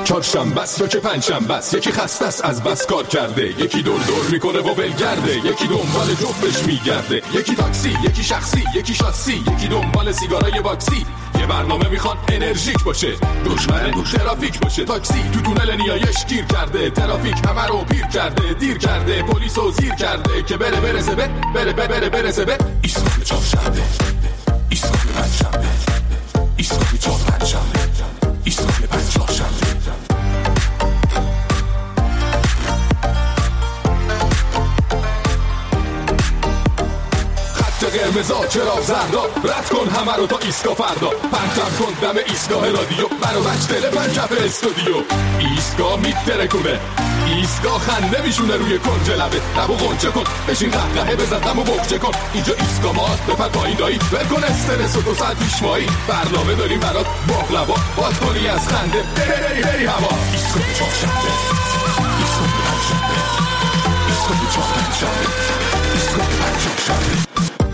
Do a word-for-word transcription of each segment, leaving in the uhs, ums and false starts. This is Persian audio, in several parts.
چهارشنبه است یا که پنجشنبه است، یکی خسته است از بس کار کرده، یکی دور دور میکنه و ولگرده، یکی دنبال جفتش میگرده، یکی تاکسی، یکی شخصی، یکی شاسی، یکی دنبال سیگارای باکسی. یه برنامه میخواد انرژیک باشه، دشمن ترافیک باشه. تاکسی تو تونل نیایش گیر کرده، ترافیک همه رو پیر کرده، دیر کرده، پلیسو زیر کرده که بره برسه به بره بره بره برسه به ایستگاه چهارشنبه، ایستگاه پنجشنبه، ایستگاه چهارشنبه، ایستگاه پنجشنبه. قرمزا چرا زردا، رد کن همه رو تا ایستگاه فردا، پنجم کن دم ایستگاه رادیو، برو بچ دل پنجم استودیو. ایستگاه میترکونه، ایستگاه خنده میشونه روی کنج لبه، لبو غنچه کن بشین قهقهه بزن دمو بکچه کن. اینجا ایستگاه ماست بپر پایین دایی، ول کن استرس و دو ساعت پیشمایی، برنامه داریم برات باقلوا، باد کنی از خنده بری بری بری هوا. ایستگاه چهارشنبه، ایستگاه پنجشنبه، ایستگاه چهارشنبه، ایستگاه پنجشنبه.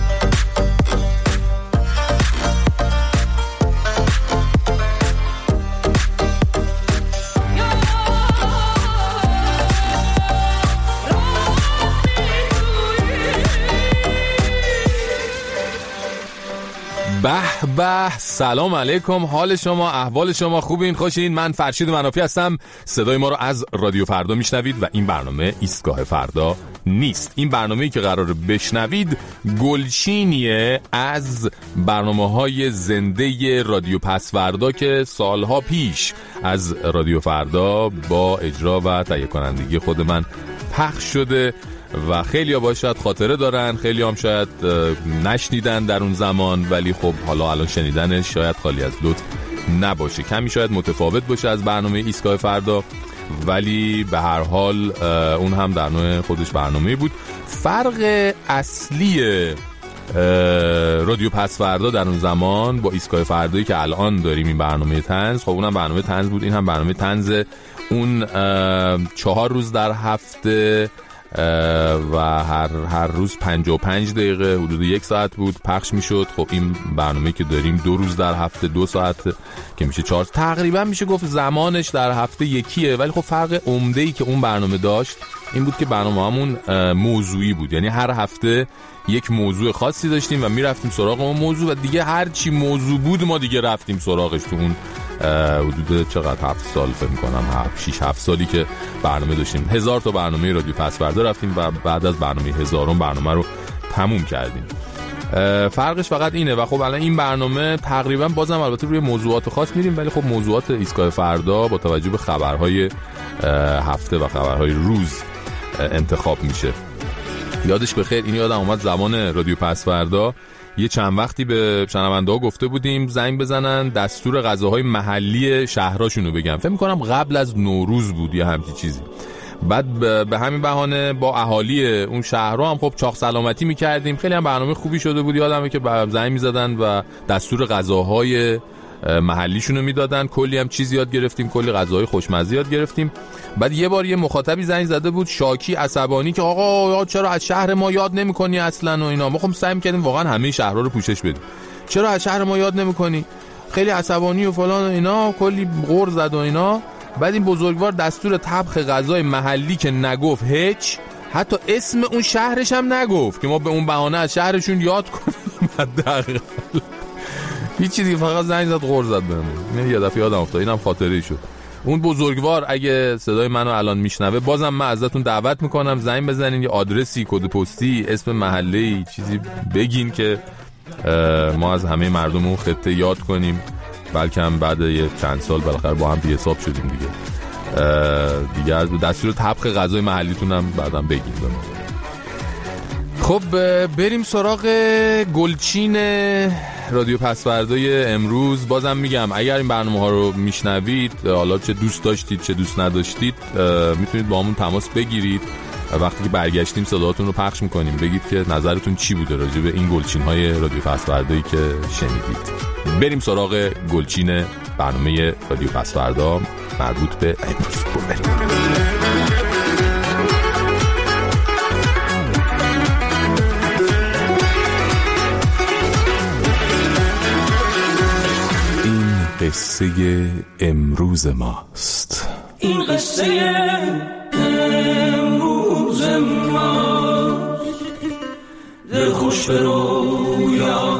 به به، سلام علیکم، حال شما، احوال شما خوبین، خوشین؟ من فرشید منافی هستم. صدای ما رو از رادیو فردا میشنوید و این برنامه ایستگاه فردا نیست. این برنامه‌ای که قراره بشنوید گلچینیه از برنامه‌های زنده رادیو پسوردا که سالها پیش از رادیو فردا با اجرا و تهیه کنندگی خود من پخش شده و خیلی ها باید شاید خاطره دارن، خیلی هم شاید نشنیدن در اون زمان، ولی خب حالا الان شنیدنش شاید خالی از لطف نباشه، کمی شاید متفاوت باشه از برنامه ایستگاه فردا، ولی به هر حال اون هم در نوع خودش برنامه بود. فرق اصلی رادیو پسوردا در اون زمان با ایستگاه فردایی که الان داریم، این برنامه طنز، خب اونم برنامه طنز بود، این هم برنامه طنز. اون چهار روز در هفته و هر هر روز پنجاه و پنج دقیقه حدود یک ساعت بود پخش میشد. خب این برنامه‌ای که داریم دو روز در هفته دو ساعت که میشه چهار، تقریبا میشه گفت زمانش در هفته یکیه، ولی خب فرق عمده‌ای که اون برنامه داشت این بود که برنامه‌مون موضوعی بود، یعنی هر هفته یک موضوع خاصی داشتیم و میرفتیم سراغ اون موضوع و دیگه هر چی موضوع بود ما دیگه رفتیم سراغش. تو اون حدود چقدر هفت سال فکر می‌کنم هفت شش هفت سالی که برنامه داشتیم، هزار تا برنامه رادیو پسوردا رفتیم و بعد از برنامه هزارم برنامه رو تموم کردیم. فرقش فقط اینه و خب الان این برنامه تقریبا بازم البته روی موضوعات خاص میریم، ولی خب موضوعات ایستگاه فردا با توجه به خبرهای هفته و خبرهای روز انتخاب میشه. یادش بخیر، این یادم اومد زمان رادیو پسوردا یه چند وقتی به شنونده‌ها گفته بودیم زنگ بزنن دستور غذاهای محلی شهراشونو بگم، فکر می‌کنم قبل از نوروز بود یا همچین چیزی. بعد به همین بهانه با اهالی اون شهرها هم خب چاق سلامتی می‌کردیم، خیلی هم برنامه خوبی شده بود. یادمه که زنگ می‌زدن و دستور غذاهای محلیشونو میدادن، کلی هم چیز یاد گرفتیم، کلی غذاهای خوشمزه یاد گرفتیم. بعد یه بار یه مخاطبی زنگ زده بود شاکی عصبانی که آقا چرا از شهر ما یاد نمی‌کنی اصلا و اینا. ما خب سعی می‌کردیم واقعا همه شهرها رو پوشش بدیم، چرا از شهر ما یاد نمی‌کنی، خیلی عصبانی و فلان و اینا، کلی غر زد و اینا. بعد این بزرگوار دستور طبخ غذای محلی که نگفت هیچ، حتی اسم اون شهرش هم نگفت که ما به اون بهانه از شهرشون یاد کنیم. حداقل هیچ چیزی، فقط زنگ زد غر زد بهمون. یه دفعه یادم افتاد، اینم خاطره شد. اون بزرگوار اگه صدای منو الان میشنوه، بازم من ازتون دعوت میکنم زنگ بزنین، یه آدرسی، کد پستی، اسم محله، چیزی بگین که ما از همه مردم اون خطه یاد کنیم، بلکه هم بعد یه چند سال بالاخره با هم بی حساب شدیم دیگه. دیگه دستور طبخ غذای محلیتون هم بعدم بگین. خب بریم سراغ گلچین رادیو پسوردای امروز. بازم میگم اگر این برنامه ها رو میشنوید، حالا چه دوست داشتید چه دوست نداشتید، میتونید با همون تماس بگیرید. وقتی که برگشتیم صداتون رو پخش میکنیم، بگید که نظرتون چی بوده راجع به این گلچین های رادیو پسوردایی که شنیدید. بریم سراغ گلچین برنامه رادیو پسوردا مربوط به امروز. بریم. قصه امروز ماست. این قصه امروز ماست، دل خوش به رویا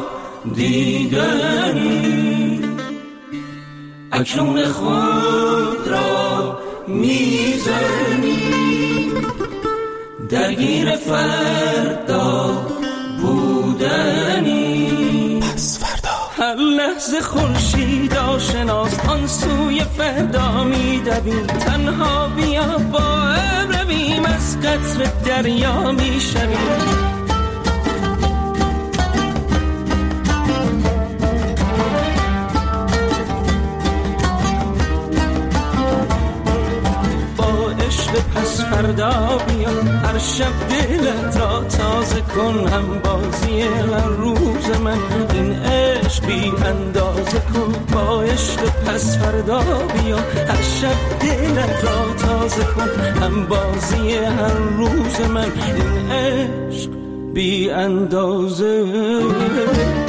دیدنی، اکنون خود را میزنی، درگیر فردا بودنی. پس فردا هر لحظه خورشید آشناست، آن سوی فردا میدویم، تنها بیا با ابر رویم، از قطر دریا میشویم. پس فردا بیا، هر شب دلت را تازه کن، هم بازی هر روز من این عشق بی اندازه کن. با عشق پس فردا بیا، هر شب دلت را تازه کن، هم بازی هر روز من این عشق بی اندازه کن.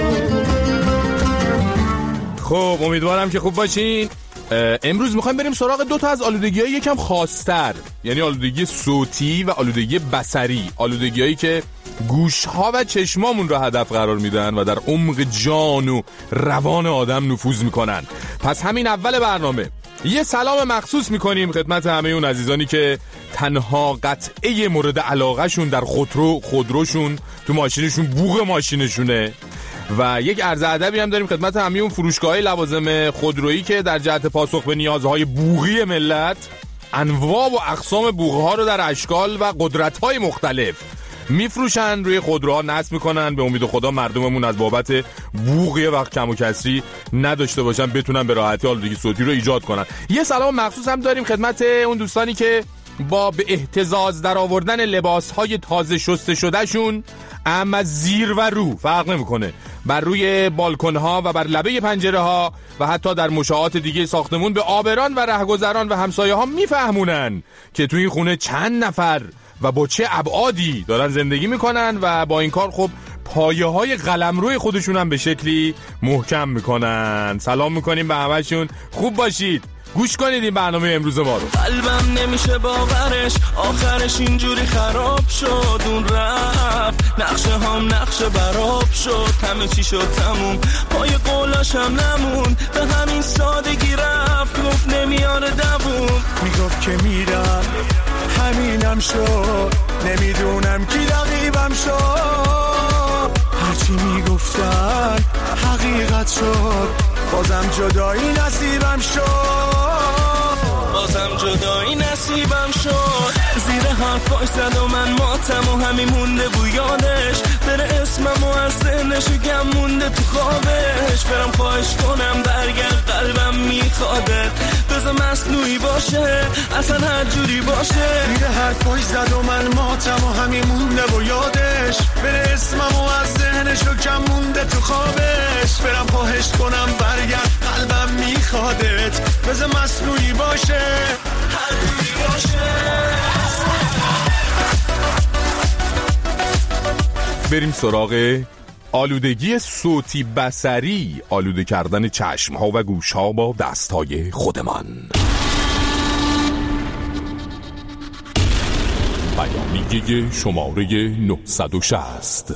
خب امیدوارم که خوب باشین. امروز میخوایم بریم سراغ دو تا از آلودگی‌های یکم خاص‌تر، یعنی آلودگی صوتی و آلودگی بصری، آلودگی‌هایی که گوش‌ها و چشمامون را هدف قرار میدن و در عمق جان و روان آدم نفوذ میکنن. پس همین اول برنامه یه سلام مخصوص میکنیم خدمت همه اون عزیزانی که تنها قطعه مورد علاقه شون در خودرو خودروشون تو ماشینشون بوق ماشینشونه، و یک عرض ادبی هم داریم خدمت همه اون فروشگاه‌های لوازم خودرویی که در جهت پاسخ به نیازهای بوقی ملت انواع و اقسام بوق‌ها رو در اشکال و قدرت‌های مختلف میفروشن، روی خودروها نصب میکنن. به امید خدا مردممون از بابت بوق یه وقت کم و کسری نداشته باشن، بتونن به راحتی آلودگی صوتی رو ایجاد کنن. یه سلام مخصوص هم داریم خدمت اون دوستانی که با به اهتزاز در آوردن لباس‌های تازه شسته شدهشون، اما زیر و رو فرق نمیکنه، بر روی بالکن‌ها و بر لبه پنجره‌ها و حتی در مشاعات دیگه ساختمون به آبران و رهگذران و همسایه‌ها میفهمونن که توی این خونه چند نفر و با چه ابعادی دارن زندگی میکنن، و با این کار خب پایه‌های قلمروی خودشون هم به شکلی محکم میکنن. سلام میکنیم به همشون، خوب باشید. گوش کنید این برنامه امروز ما رو. قلبم نمیشه باورش، آخرش اینجوری خراب شد، اون رفت، نقشه هم نقشه براب شد، همه چی شد تموم، پای قولاش هم نمون، به همین سادگی رفت، گفت نمیاره دووم، میگفت که میرم همینم شد، نمیدونم کی رقیبم شد، هرچی میگفتن حقیقت شد، بازم جدایی نصیبم شد، بازم جدایی نصیبم شد. زیر حرفاش زد و من ماتم و همین مونده بو یادش، بره اسمم و از ذهنشو گم مونده تو خوابش، برم خواهش کنم برگرد قلبم میخوادت، بذار مصنوعی باشه اصلا هر جوری باشه. زیر حرفاش زد و من ماتم و همین مونده بو یادش، بره اسمم و از ذهنشو گم مونده تو خوابش، برم خواهش کنم برگرد قلبم میخوادت، بذار مصنوعی باشه هر جوری باشه. بریم سراغ آلودگی صوتی بصری، آلوده کردن چشم‌ها و گوش‌ها با دست‌های خودمان. بیانیه شماره نهصد و شصت.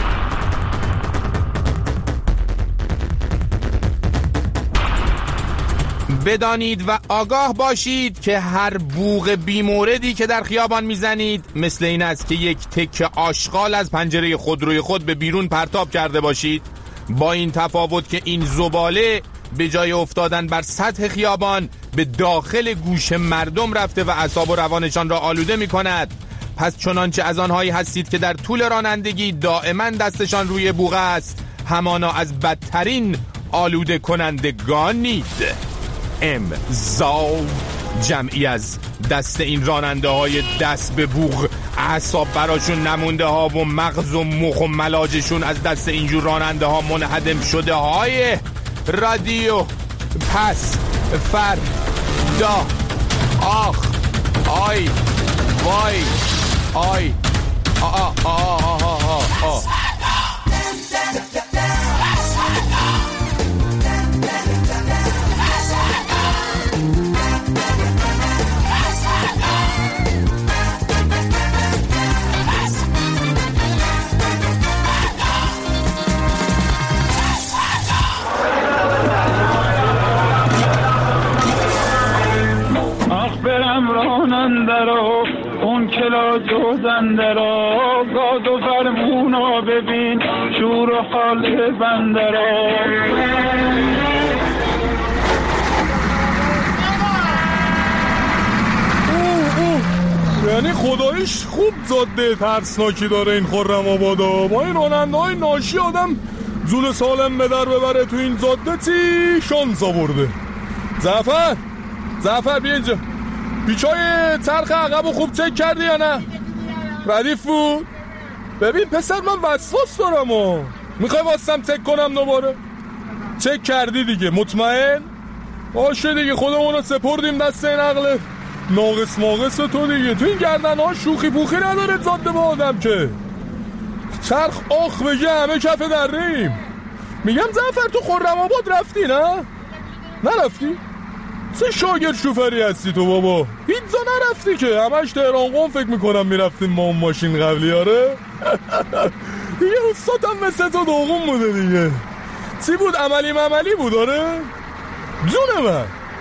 بدانید و آگاه باشید که هر بوق بیموردی که در خیابان میزنید مثل این است که یک تکه آشغال از پنجره خودروی خود به بیرون پرتاب کرده باشید، با این تفاوت که این زباله به جای افتادن بر سطح خیابان به داخل گوش مردم رفته و اعصاب و روانشان را آلوده می کند. پس چنانچه از آنهایی هستید که در طول رانندگی دائما دستشان روی بوق است، همانا از بدترین آلوده کنندگانید. امضا جمعی از دست این راننده های دست به بوق، اعصاب براشون نمونده ها و مغز و مخ و ملاجشون از دست اینجور راننده ها منهدم شده های رادیو پس فردا. آخ آی وای آی آ آ آ آ آ آ بنده را، زاد و فرمونا ببین شور و حال بنده را. یعنی خدایش خوب زاده ترسناکی داره این خرم آبادا. با این راننده های ناشی آدم زول سالم به در ببره تو این زاده تی شانس آورده. زعفر زعفر بیا اینجا، پیچای چرخ عقب خوب چک کردی یا نه؟ ردیف بود؟ ببین پسر من وسواس دارم و میخوای واسم چک کنم دوباره؟ چک کردی دیگه مطمئن؟ باشه دیگه خودمونو سپردیم دست این عقل ناقص ماقص تو دیگه. تو این گردن ها شوخی پوخی نداره زاده با آدم که چرخ آخ بگه همه کف دریم. میگم زعفر تو خرم آباد رفتی نه؟ نرفتی؟ چه شاگرد شوفری هستی تو بابا؟ هیچ نرفتی که همش تهران قم فکر میکنم میرفتیم ما اون ماشین قبلی. آره دیگه استادم مثل تو دوغم بوده دیگه. چی بود عملی مملی بود؟ آره جون من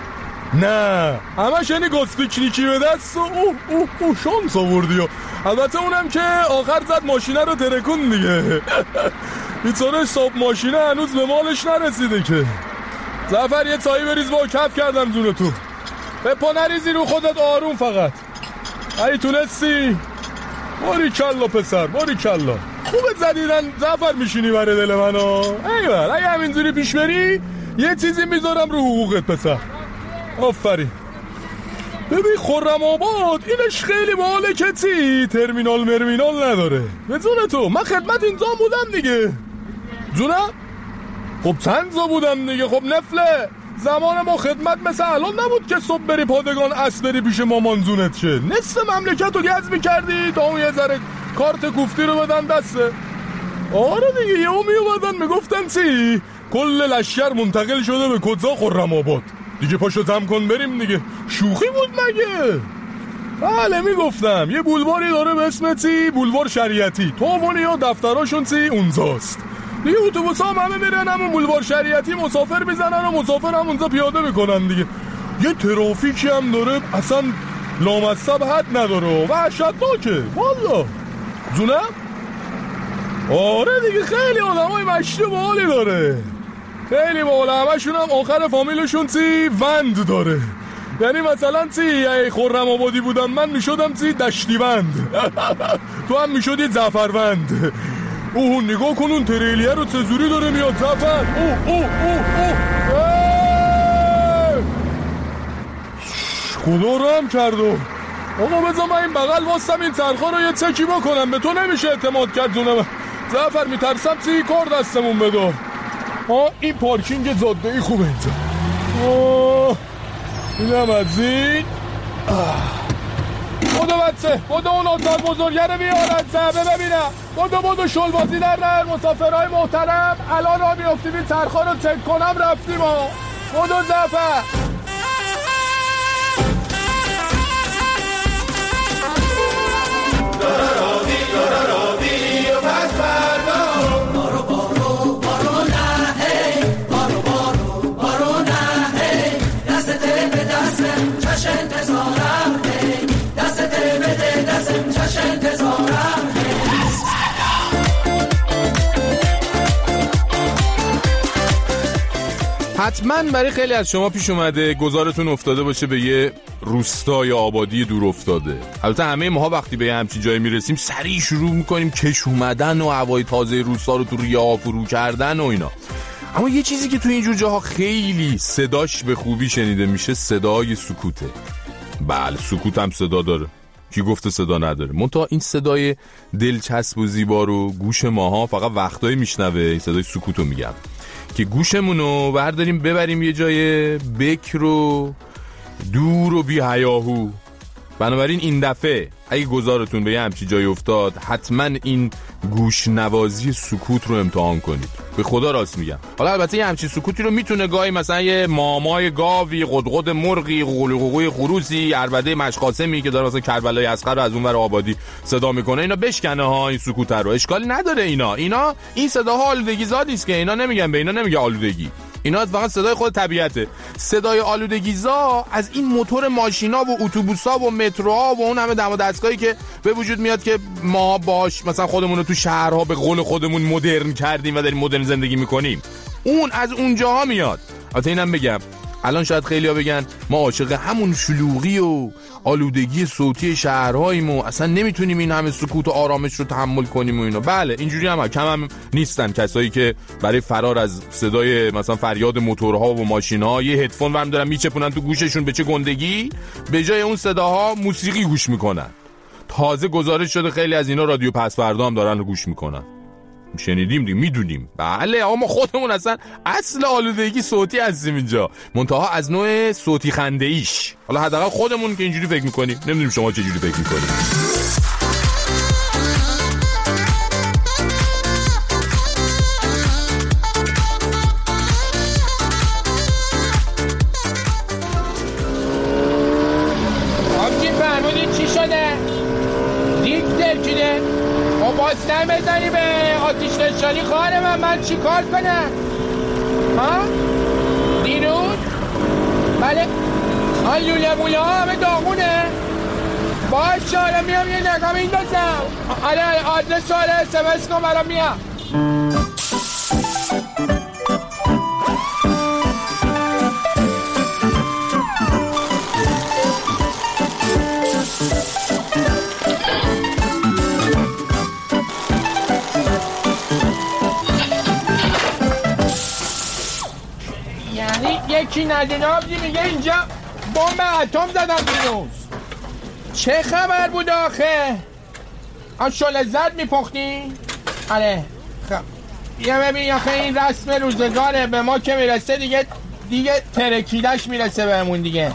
نه همش یعنی گاز پیکنیکی به دست و اوه اوه اوه شانس آوردی. البته اونم که آخر زد ماشینه رو ترکون دیگه. بیچاره صاحب ماشینه هنوز به مالش نرسیده که. زعفر یه چایی بریز با کف کردم جون تو. به پا نریزی رو خودت آروم فقط. ای تونستی؟ باری کلا پسر باری کلا. خوبت زدیدن زعفر میشینی برای دل منو. ایوال اگه همینجوری پیش بری یه چیزی میذارم رو حقوقت پسر. آفرین. ببین خرم آباد اینش خیلی باحاله که چی ترمینال مرمینال نداره. به جون تو من خدمت اینجا بودم دیگه. جونم؟ خب چند جا بودم دیگه. خب نفله زمان ما خدمت مثل الان نبود که صبح بری پادگان اصل بری پیش مامان جونت شه. نصف مملکت رو گز میکردی تا اون یه ذره کارت کوفتی رو بدن دسته. آره دیگه یه می اومدن میگفتن چی کل لشکر منتقل شده به کجا؟ خرم آباد. دیگه پاشو زم کن بریم دیگه. شوخی بود مگه؟ بله میگفتم یه بولواری داره به اسم چی بولوار شریعتی. تو اونی ها دفتراشون چی اونجاست دیگه. اتوبوس ها همه میرن همون بولوار شریعتی مسافر میزنن و مسافر هم اونجا پیاده میکنن دیگه. یه ترافیکی هم داره اصلا لامصب حد نداره و وحشتناکه والا. جونم؟ آره دیگه خیلی آدم های مشتی و باحالی داره. خیلی باحال. همشون هم آخر فامیلشون چی وند داره. یعنی مثلا چی ای خرم آبادی بودم من میشدم چی دشتی وند. تو هم میشدی زعفروند. اوه نگاه کن اون تریلیه رو چجوری داره میاد زعفر. اوه اوه اوه اوه خدا رو هم کردو. آقا بذار من این بغل واستم این ترخا رو یه چکی بکنم. به تو نمیشه اعتماد کرد جونم زعفر. میترسم چی کار دستمون بده. آه این پارکینگ زاده ای خوبه اینجا. آه اینم از این. بودو بچه بودو اون اتاق بزرگه رو بیارن صحبه ببینم. بودو بودو شل بازی در نه مسافرهای محترم. الان را میافتیم این ترخا رو چک کنم رفتیم ها. بودو زعفر دارا رابی دارا رابی و پس فردا بارو بارو بارو نه هی بارو بارو بارو نه هی دست ته به دستم چش انتظارم هی دست ته به دستم چش انتظارم هی. حتما برای خیلی از شما پیش اومده گذارتون افتاده باشه به یه روستای آبادی دور افتاده. البته همه ماها وقتی به همچین جایی میرسیم سریع شروع میکنیم کش اومدن و هوای تازه روستا رو تو ریا فرو کردن و اینا. اما یه چیزی که تو اینجور جاها خیلی صداش به خوبی شنیده میشه صدای سکوته. بله سکوت هم صدا داره. کی گفته صدا نداره؟ منتها این صدای دلچسب و زیبا رو گوش ماها فقط وقتایی میشنوه. این صدای سکوتو میگم که گوشمونو برداریم ببریم یه جای بکر و دور و بی هیاهو. بنابراین این دفعه اگه گذارتون به یه همچی جای افتاد حتما این گوش نوازی سکوت رو امتحان کنید. به خدا راست میگم. حالا البته یه همچی سکوتی رو میتونه گاهی مثلا یه مامای گاوی، قدقد مرغی، قوقوی خروسی، عربده مشقاسمی که داره مثلا کربلای اصغر رو از اون ور آبادی صدا میکنه اینا بشکنه ها این سکوت رو. اشکالی نداره. اینا اینا این صداها آلودگی زادی است که اینا نمیگن، به اینا نمیگه آلودگی. اینا فقط صدای خود طبیعته. صدای آلودگیزا از این موتور ماشینا و اتوبوسا و متروها و اون همه دم و دستگاهی که به وجود میاد که ما باش مثلا خودمون رو تو شهرها به قول خودمون مدرن کردیم و داریم مدرن زندگی میکنیم، اون از اونجاها میاد. البته اینم بگم الان شاید خیلی‌ها بگن ما عاشق همون شلوغی و آلودگی صوتی شهرهاییم و اصلا نمیتونیم این همه سکوت و آرامش رو تحمل کنیم و اینا. بله اینجوری هم کم هم نیستن کسایی که برای فرار از صدای مثلا فریاد موتورها و ماشین‌ها یه هدفون ورم دارن میچپونن تو گوششون، به چه گندگی، به جای اون صداها موسیقی گوش میکنن. تازه گزارش شده خیلی از اینا رادیو پس فردا هم دارن گوش میکنن. شنیدیم دیگه، میدونیم. بله اما خودمون اصلا اصل آلودگی صوتی هستیم اینجا، منتها از نوع صوتی خنده ایش. حالا حداقل خودمون که اینجوری فکر میکنیم، نمیدونیم شما چه جوری فکر میکنیم. آبجی فرمودین چی شده؟ دیگ ترکیده؟ ما باستن بزنی به آتیش نشانی خواهر من، من چی کار کنم؟ ها؟ دیروز؟ بله آن لوله موله ها همه داغونه؟ باشه حالا میام یه نگاه میندازم. آره آدرس آره اس ام اس کن برام میام. یکی ندونه آبجی میگه اینجا بمب اتم زدن دیروز. چه خبر بود آخه؟ آن شله زد میپختی؟ آره خب یه ببین آخه این رسم روزگاره، به ما که میرسه دیگه دیگه ترکیدش میرسه بهمون دیگه.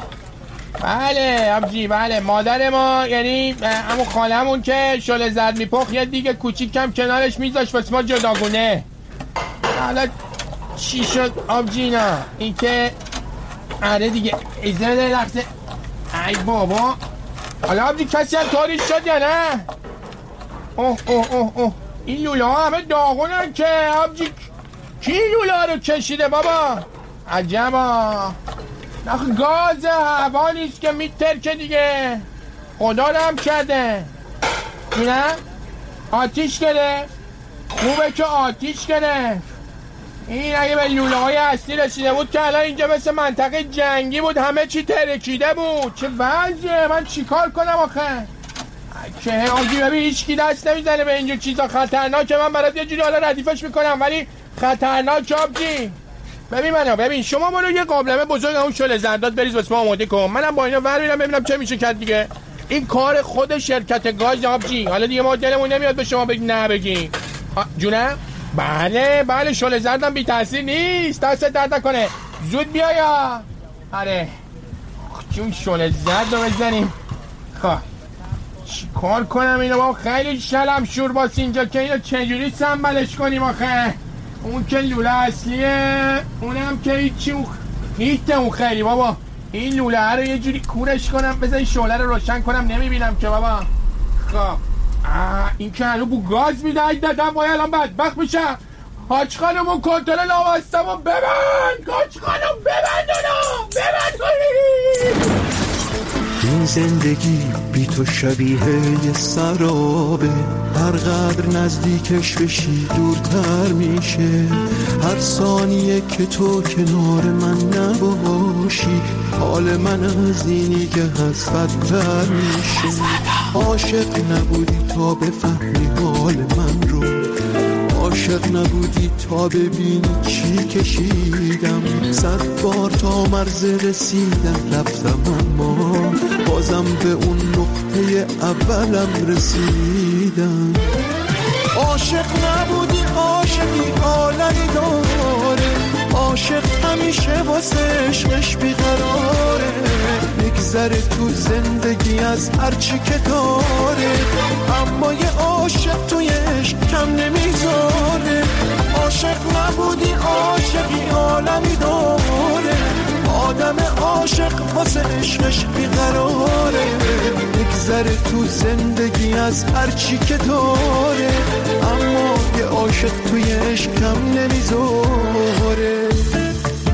بله آبجی بله، مادر ما یعنی همون خالمون که شله زد میپخت یه دیگه کوچیکم کنارش میذاش واسه ما جداگونه. حالا چی شد آبجینا؟ این که آره دیگه ایزه ده لحظه. ای بابا حالا آبجی کسی هم تاریش شد یا نه؟ اوه اوه اوه اوه این لوله ها همه داغونن که آبجی. کی لوله ها رو کشیده بابا؟ عجبا نخ گاز هوا نیست که میترکه دیگه، خدا رو هم کرده. نه آتیش گرفت، خوبه که آتیش گرفت. این اگه به لوله های اصلی رسیده بود که الان اینجا مثل منطقه جنگی بود، همه چی ترکیده بود. چه وضعیه؟ من چی کار کنم آخه؟ که آجی ببین هیچ کی دست نمیزنه به اینجور چیزا خطرناکه. من برات یه جوری حالا ردیفش میکنم ولی خطرناک آبجی. ببین منو ببین، شما برو یه قابلمه بزرگ اون شل زرداد بریز واسه ما آماده کن، منم با اینا ور میرم ببینم چه میشه کرد دیگه. این کار خود شرکت گاز آبجی. حالا دیگه ما دلمون نمیاد به شما بگیم نه بگیم. جونه؟ بله بله شل زردم بی تاثیر نیست، دست درد نکنه. زود بیا یا آره چون شل زرد رو بزنیم. خب چی کار کنم اینو؟ با خیلی شلم شور باست اینجا که اینو چجوری سنبلش کنیم آخه؟ اون که لوله اصلیه، اونم که هیچی اون هیته اون خیلی بابا. این لوله رو یه جوری کورش کنم، بذار این شعله رو روشن کنم، نمیبینم که بابا. خب این که هنو بو گاز میده اگه دادم باید الان بدبخت میشم. حاج خانم اون کنترل لاوستم و ببند، حاج خانم ببند اونو ببند کنی. این زندگی بی تو شبیه یه سرابه، هر قدر نزدیکش بشی دورتر میشه. هر ثانیه که تو کنار من نباشی، حال من از اینی که هست بدتر میشه. عاشق نبودی تا بفهمی حال من رو، عاشق نبودی تا ببینی چی کشیدم. صد بار تا مرز رسیدم رفتم اما بازم به اون نقطه اولم رسیدم. عاشق نبودی عاشقی عالمی داره، عاشق همیشه واسه عشقش بیقراره. میگذره تو زندگی از هرچی که داره، اما یه عاشق توی عشق کم نمیذاره. عاشق نبودی عاشقی عالمی داره، آدم عاشق واسه عشقش بیقراره. میگذره تو زندگی از هرچی که داره، اما یه عاشق توی عشق کم نمیذاره.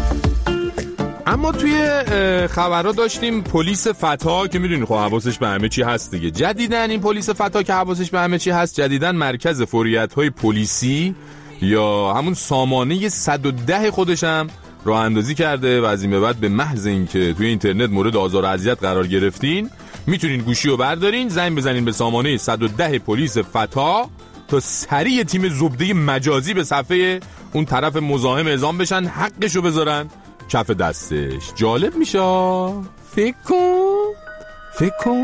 اما توی خبرها داشتیم پلیس فتا که میدونی خب حواسش به همه چی هست دیگه. جدیدن این پلیس فتا که حواسش به همه چی هست، جدیدن مرکز فوریت‌های پلیسی یا همون سامانه صد و ده خودشم راه اندازی کرده و از این به بعد به محض اینکه توی اینترنت مورد آزار و اذیت قرار گرفتین میتونین گوشی رو بردارین، زنگ بزنین به سامانه صد و ده پلیس فتا تا سریع تیم زبده مجازی به صفحه اون طرف مزاحم اعزام بشن، حقشو بذارن کف دستش. جالب میشه. فکر کن فکر کن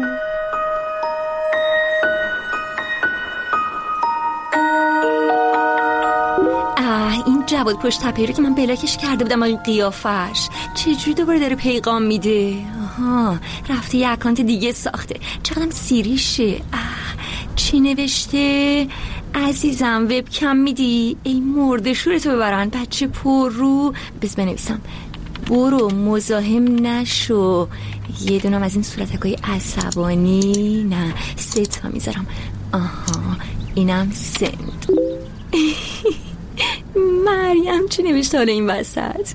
این جواد پشت تپه‌ای رو که من بلاکش کرده بودم این قیافش چجوری دوباره داره پیغام میده؟ آها رفته یه اکانت دیگه ساخته. چقدرم سیریشه. چی نوشته؟ عزیزم وبکم میدی؟ ای مرده شورتو ببرن بچه پر رو. بس بنویسم برو مزاحم نشو. یه دونم از این صورتکای عصبانی. نه سه تا میذارم. آها اینم سند. مریم چی نوشته حالا این وسط؟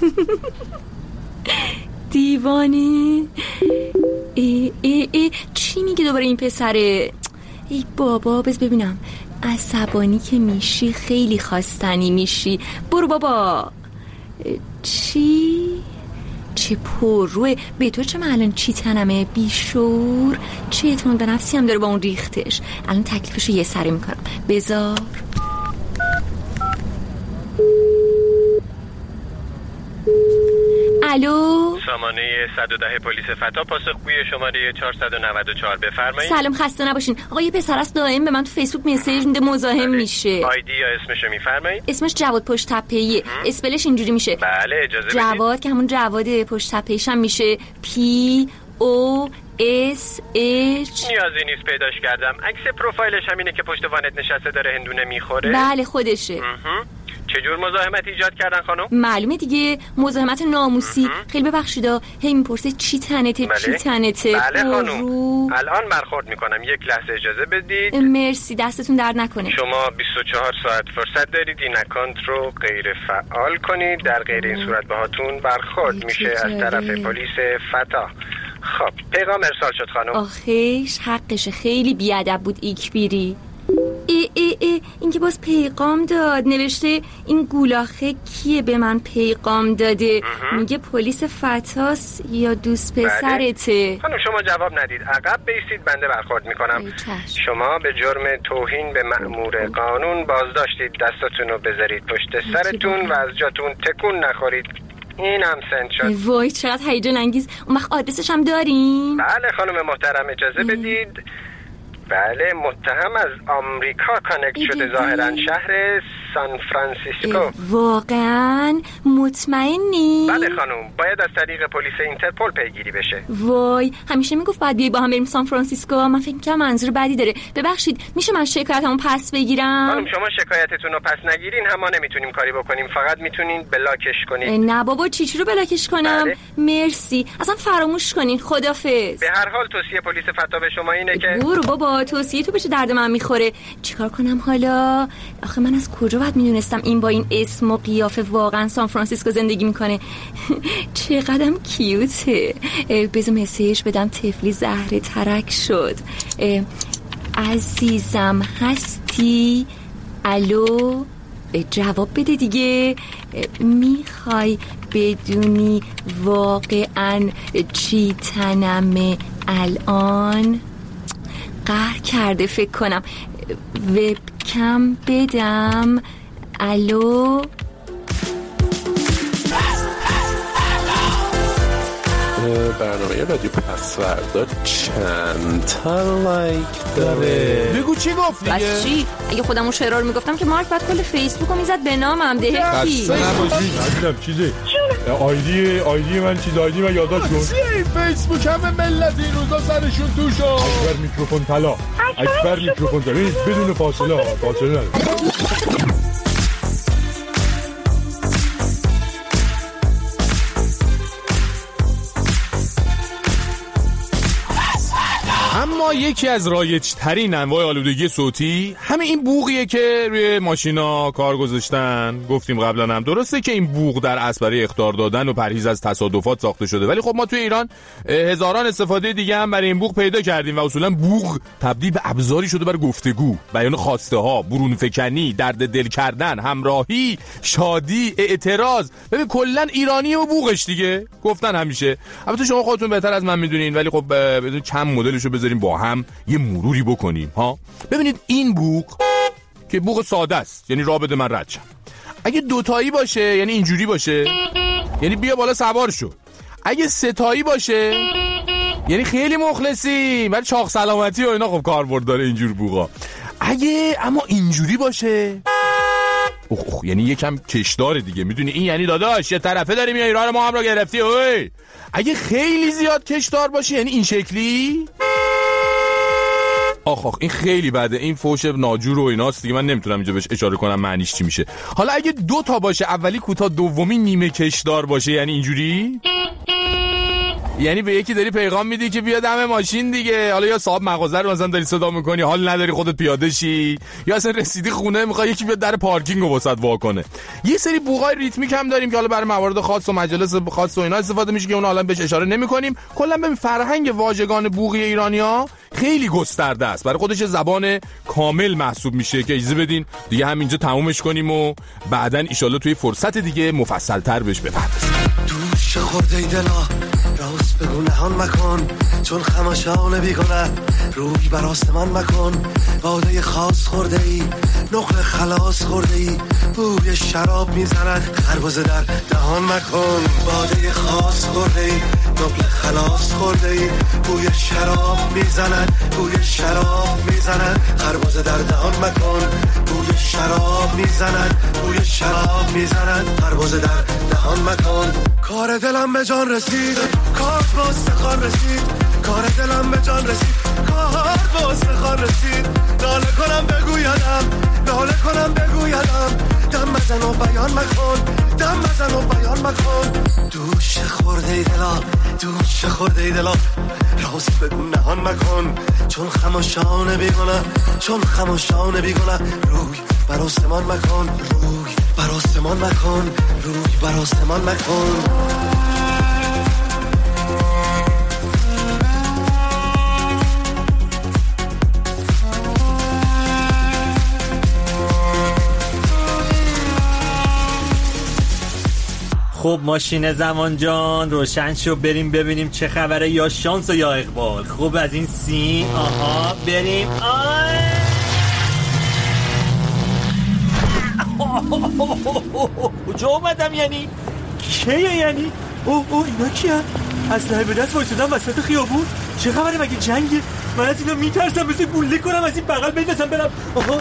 دیوانه. ای ای ای چی میگه دوباره این پسره؟ ای بابا بس ببینم. عصبانی که میشی خیلی خواستنی میشی. برو بابا. چی؟ چه پروه. به تو چه الان چی تنمه بیشور؟ چه اعتماد به نفسی هم داره با اون ریختش. الان تکلیفشو یه سره میکنم. بذار. الو سامانه صد و ده پلیس فتا، پاسخگوی شماره چهارصد و نود و چهار بفرمایید. سلام خسته نباشین. آقا یه پسر است دائم به من تو فیسبوک مسیج میده مزاحم میشه. آیدی یا اسمشو میفرمایید؟ اسمش جواد پشت تپه‌ایه. اسپلش اینجوری میشه. بله اجازه بدید. جواد که همون جواد پشت تپه‌ایش هم میشه پی او اس اچ. نیازی نیست پیداش کردم. عکس پروفایلش همینه که پشت وانت نشسته داره هندونه میخوره. بله خودشه. چجور مزاحمت ایجاد کردن خانم؟ معلومه دیگه مزاحمت ناموسی. خیلی ببخشیدا هی میپرسه چی تنته بله. چی تنته. بله خانم الان برخورد میکنم. یک لحظه اجازه بدید. مرسی دستتون درد نکنه. شما بیست و چهار ساعت فرصت دارید این اکانت رو غیر فعال کنید. در غیر این صورت باهاتون برخورد میشه از طرف پلیس فتا. خب پیغام ارسال شد خانم. آخیش حقشه. خیلی بیادب بود ایکبیری. ای ای ای این که باز پیغام داد. نوشته این گولاخه کیه به من پیغام داده؟ میگه پلیس فتاس یا دوست پسرته. خانم شما جواب ندید. عقب بیستید بنده برخورد میکنم. شما به جرم توهین به مأمور قانون بازداشتید. دستاتون رو بذارید پشت سرتون و از جاتون تکون نخورید. این هم سند شد. وای چقدر هیجان انگیز. اون وقت آدرسش هم داریم؟ بله خانم محترم اجازه بدید. بله متهم از آمریکا کانکت شده ظاهرا شهر سان فرانسیسکو. واقعا مطمئنی؟ بله خانم باید از طریق پلیس اینترپل پیگیری بشه. وای همیشه میگفت بعد بیای با هم بریم سان فرانسیسکو. من فکر می‌کردم منظور بدی داره. ببخشید میشه من شکایتمو پس بگیرم؟ خانم شما شکایتتون رو پس نگیرین هم ما نمیتونیم کاری بکنیم. فقط میتونین بلاکش کنید. نه بابا چی چی رو بلاکش کنم؟ بله. مرسی اصلا فراموش کنین. خدافظ. به هر حال توصیه پلیس فتا به شما اینه که برو بابا توصیه تو بشه درد من میخوره. چیکار کنم حالا؟ آخه من از کجا باید میدونستم این با این اسم و قیافه واقعا سان فرانسیسکو زندگی میکنه؟ چقدرم کیوته. بذار مسیج بدم. طفلی زهره ترک شد. عزیزم هستی؟ الو جواب بده دیگه. میخوای بدونی واقعا چی تنمه الان؟ قهر کرده فکر کنم. وبکم بدم. الو برنامه رادیو پسوردا چند تا لایک داره؟ بگو چی گفت دیگه؟ بس چی؟ اگه خودمون شعرها رو میگفتم که مارک بعد کل فیسبوکو میزد به نامم. دهکی خسته نباشید. عزیزم چیزی آیدی آیدی من چیز آیدی من یادداشت کن. چیه این فیسبوک همه ملت این روزا سرشون توشو. اکبر میکروفون طلا. اکبر میکروفون طلا. بدون فاصله ها. فاصله نداره. اما اما یکی از رایج ترین انواع آلودگی صوتی همه این بوقیه که روی ماشینا کار گذاشتن. گفتیم قبلا هم درسته که این بوق در اصل برای اخطار دادن و پرهیز از تصادفات ساخته شده، ولی خب ما توی ایران هزاران استفاده دیگه هم برای این بوق پیدا کردیم و اصولا بوق تبدیل به ابزاری شده برای گفتگو، بیان خواسته ها، برون فکنی، درد دل کردن، همراهی، شادی، اعتراض. ببین کلا ایرانی و بوقش دیگه گفتن همیشه. البته شما خودتون بهتر از من میدونین، ولی خب بدون چند مدلشو بذاریم با هم یه مروری بکنیم ها. ببینید این بوق که بوق ساده است، یعنی راه بده من رد شم. اگه دوتایی باشه یعنی اینجوری باشه، یعنی بیا بالا سوار شو. اگه ستایی باشه یعنی خیلی مخلصی، ولی چاق سلامتی و اینا خب کاربرد داره اینجور بوقا. اگه اما اینجوری باشه اوه اوه یعنی یکم کشدار دیگه، میدونی این یعنی داداش یه طرفه داری میای ایران ما هم رو گرفتی. اوی اگه خیلی زیاد کشدار باشه یعنی این شکلی. آخ آخ این خیلی بده، این فوش ناجور و ایناست دیگه، من نمیتونم اینجا بهش اشاره کنم معنیش چی میشه. حالا اگه دو تا باشه، اولی کوتاه دومی نیمه کشدار باشه یعنی اینجوری، یعنی به یکی داری پیغام میدی که بیا دم ماشین دیگه. حالا یا صاحب مغازه رو مثلا داری صدا میکنی، حال نداری خودت پیاده شی، یا اصلا رسیدی خونه میخوای یکی بیاد در پارکینگ رو واسط وا کنه. یه سری بوقای ریتمیک هم داریم که حالا برای موارد خاص و مجالس خاص و اینا استفاده میشه که اون حالا بهش اشاره نمیکنیم. کلا ببین فرهنگ واژگان بوقی ایرانی‌ها خیلی گسترده است، برای خودش زبان کامل محسوب میشه که اجازه بدین دیگه همینجا تمومش کنیم و بعدن ان شاءالله توی فرصت دیگه مفصل‌تر بهش بپردازیم. دوش خورده ای دلا راست بگو نهان مکن، چون خماشان بیگنه روی بر آسمان مکن. باده خاص خورده ای نقل خلاص خورده ای بوی شراب میزند خربزه در دهان مکن. باده خاص خورده ای نقل خلاص خورده ای بوی شراب میزند بوی شراب میزند خربزه در دهان مکن. بوی شراب میزند بوی شراب میزند خربزه در دهان مکن. کار دلم به جان رسید، کار با استخوان رسید، کار دلم به جان رسید، کار با استخوان رسید. ناله کنم بگویدم، ناله کنم بگویدم، دم بزن و بیان مکن، دم بزن و بیان مکن. دوش خورده ای دلا، دوش خورده ای دلا راست بگو نهان مکن، چون خماشان بیگنه، چون خماشان بیگنه روی بر آسمان مکن، روی بر آسمان مکن، روی بر آسمان مکن. خب ماشین زمان جان روشن شو، بریم ببینیم چه خبره، یا شانس و یا اقبال. خب از این سین آها بریم. کجا اومدم یعنی؟ کیه یعنی؟ اوه اوه اینا کیه؟ اسلحه به دست وایسادم وسط خیابون. چه خبره مگه جنگه؟ من از اینا میترسم، بذار گوله کنم از این بغل بندازم برم. آها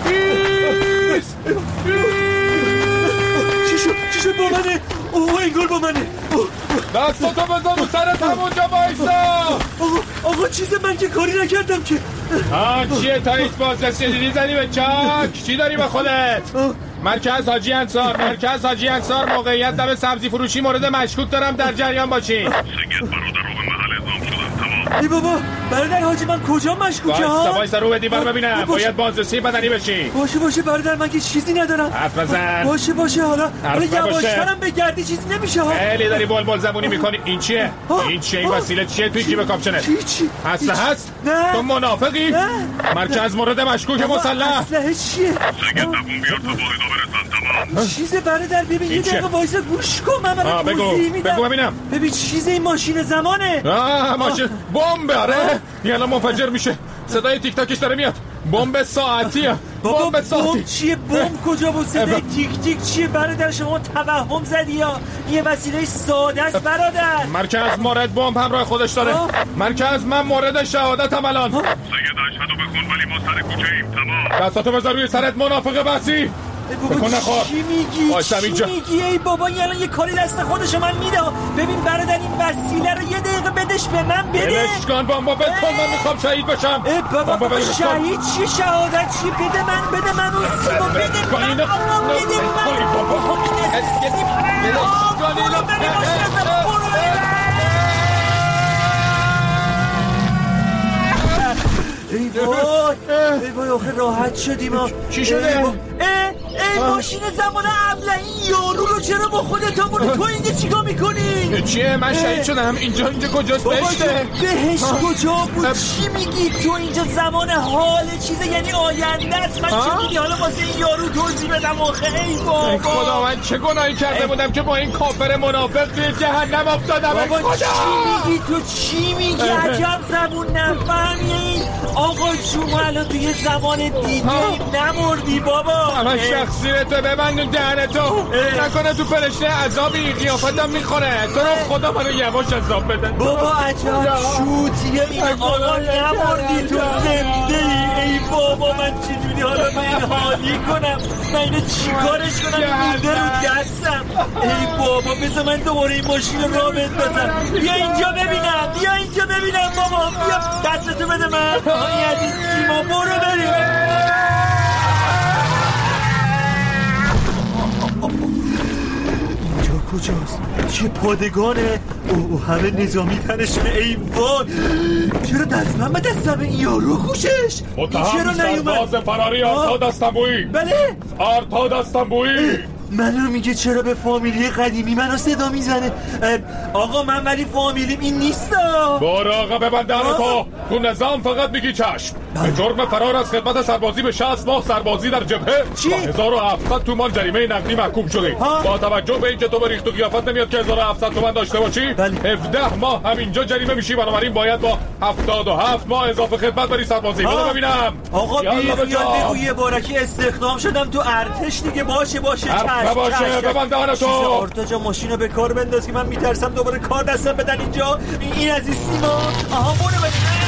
چی شد؟ چی شد با منه؟ اوه انگار با منه. دستاتو بذار رو سرت همونجا بایستا. آقا آقا چیز من که کاری نکردم که. آه چیه تاریخ بازرسی دیدی زنی به چاک؟ چی داری به خودت؟ مرکز حاجی انصار، مرکز حاجی انصار، موقعیت دم سبزی فروشی مورد مشکوک دارم، در جریان باشین. سید برادر رو به محل اعزام شدن. تمام. ای بابا برادر حاجی من کجا مشکوکه ها؟ وایسا وایسا رو بدی بر ببینم. باید بازرسی بدنی بشی. باشه باشه برادر من که چیزی ندارم. حرف بزن. باشه باشه حالا حالا یواشترم بگردی چیزی نمیشه ها. خیلی داری بلبل زبونی میکنی. این چیه؟ این چیه؟ این وسیله چیه توی جیب کاپشنت؟ چی چی؟ اسلحه هست؟ نه. تو منافقی؟ نه. مرکز مورد مشکوک مسلح. اسلحه چیه؟ سید دووم بیار تا واحدا برسن. تمام. چیزه برادر ببین یه دقیقه وایسا گوش کن من برات توضیح میدم. بگو ببینم. ببین چیزه این ماشین زمانه. آه ماشین بمب. آره یالا منفجر میشه. صدای تیک تاکش داره میاد. بمب ساعتیه. بمب ساعتی. بمب چیه؟ بمب کجا بود؟ صدای تیک تیک چیه برادر؟ شما توهم زدی یا یه وسیله ساده است برادر؟ مرکز مورد بمب همراه خودش داره. مرکز من مورد شهادتم الان. سید اشهدو بخون ولی ما سر کوچه ایم. تمام. دستاتو بذار روی سرت منافق بسی. بابا چی میگی؟ چی میگی؟ ای بابا این الان یه کاری دست خودش من میده. ببین برادر این وسیله رو یه دقیقه بدش به من بده. بلش کن بابا بده من میخوام شهید بشم. ای بابا شهید چی؟ شهادت چی؟ بده من بده من اون سیبو بده من. بده من بابا ای وای آخه راحت شدیم ها. چی شده؟ ای, ای ماشین زمان ابله این یارو رو چرا با خودت آوردی؟ تو اینجا چیکار میکنی؟ چیه من شهید شدم؟ اینجا اینجا کجاست؟ بهشته؟ بهشت کجا بود؟ چی میگی؟ تو اینجا زمان حال چیزه یعنی آینده است. من چجوری حالا واسه این یارو توضیح بدم آخه؟ ای بابا خدا من چه گناهی کرده بودم که با این کافر منافق توی جهنم افتادم؟ بابا چی میگی تو؟ چی میگی؟ عجب زبون نفهمی این آقا شما الان توی زمان دیگه نمردی بابا. من شخصیتو ببند دهنتو، نکنه تو فرشته عذابی قیافتم میخوره. تو رو خدا منو یواش عذاب بده. بابا عجب شوتیه این آقا نمردی تو زنده ای. ای بابا من چجوری حالا به این حالی کنم؟ من اینو چیکارش کنم؟ میده رو دستم. ای بابا بذار من دوباره این ماشین رو راه بندازم. بیا اینجا ببینم، بیا اینجا ببینم بابا. بیا دستتو بده من. آی عزیز سیما برو بریم. اینجا کجاست؟ چه پادگانه؟ او همه نظامی تنشونه. ای وای چرا دستم به دستم این یارو خوشش؟ متهم سرباز فراری آرتا دستنبویی. بله آرتا دستنبویی. منو میگه چرا به فامیلی قدیمی منو صدا میزنه؟ آقا من ولی فامیلیم این نیستا. برو آقا ببندن تو. تو نظام فقط میگی چشم. به جرم فرار از خدمت سربازی به شصت ماه سربازی در جبهه چی؟ هزار و هفتصد تومان جریمه نقدی محکوم شدی. با توجه به اینکه تو به ریخت و قیافت نمیاد که هزار و هفتصد تومان داشته باشی، هفده ماه همینجا جریمه میشی. بنابراین باید با هفتاد و هفت ماه اضافه خدمت بری سربازی. برو ببینم. آقا بیخیال بگو یه بارکی استخدام شدم تو ارتش دیگه. باشه باشه چشم باشه ببند دهنتو. آرتا جا ماشینو به کار بنداز که من میترسم دوباره کار دستم بدن اینجا. این از این سیما. آها برو ببین.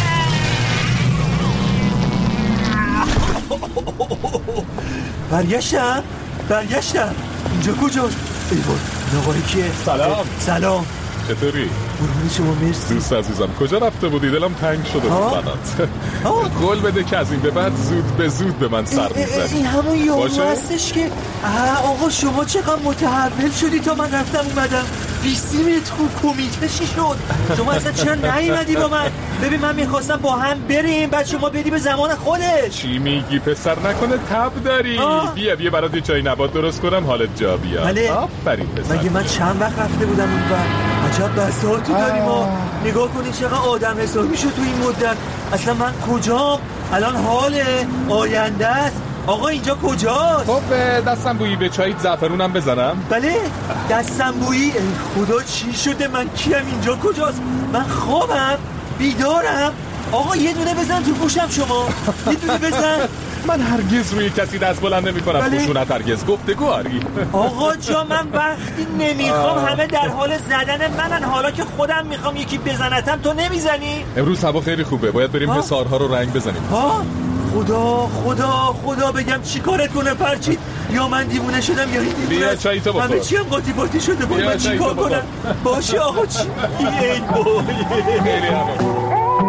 برگشتم برگشتم اینجا کجاست؟ ایوان نواری کیه؟ سلام. سلام چطوری؟ قربون شما مرسی. دوست عزیزم کجا رفته بودی؟ دلم تنگ شده بود برات. قول بده که از این به بعد زود به زود به من سر میزنی. این همون یارو هستش که آقا شما چقدر متحول شدی تا من رفتم اومدم. بیست متر کمیته چی شد؟ شما اصلا چرا نیومدی با من؟ ببین من میخواستم با هم بریم بعد شما بدی به زمان خودش. چی میگی پسر؟ نکنه تب داری؟ آه. بیا بیا برات یه چای نبات درست کنم حالت جا بیاد. بله. آفرین پسر. مگه من چند وقت رفته بودم اون بر؟ عجب بساطی داریم ما. نگاه کنی چقدر آدم حسابی شد تو این مدت. اصلا من کجام؟ الان حاله آینده است. آقا اینجا کجاست؟ خب دستم بویی به چایت زعفرونم بزنم؟ بله دستم بویی. ای خدا چی شده؟ من کیم؟ اینجا کجاست؟ من خوابم؟ بیدارم؟ آقا یه دونه بزن تو گوشم شما. یه دونه بزن. من هرگز روی کسی دست بلند نمی کنم. بله؟ خشونت هرگز. گفتگو آری. آقا جا من وقتی نمیخوام همه در حال زدن منن. حالا که خودم میخوام یکی بزنتم تو نمیزنی؟ امروز هوا خیلی خوبه باید بریم حصارها رو رنگ بزنیم. ها خدا خدا خدا بگم چی کارت کنه پرچید؟ یا من دیوونه شدم یا این دیوونه. بیا چایی تو بخور. همه چی هم قاطی باطی شده بود. من چی کار کنم؟ باشه آقا چی میگی؟ ای بای خیلی هوا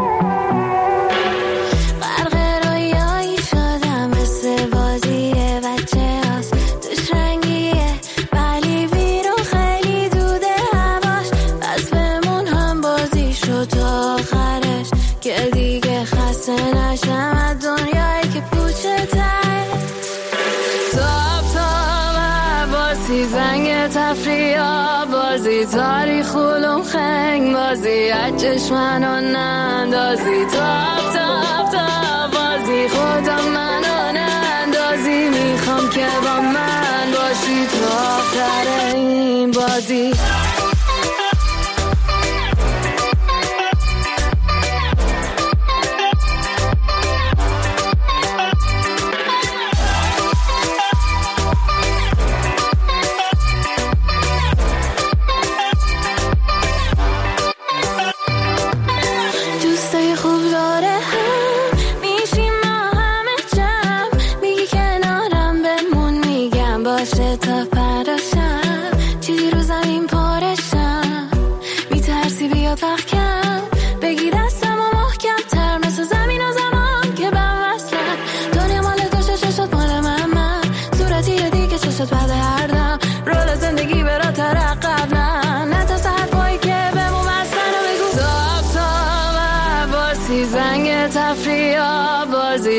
زنگ تفریح بازی تاریخ علوم خنگ بازی از چشمنو نندازی تاب تاب تاب بازی خودم منو نندازی میخوام که با من باشی تو آخر این بازی.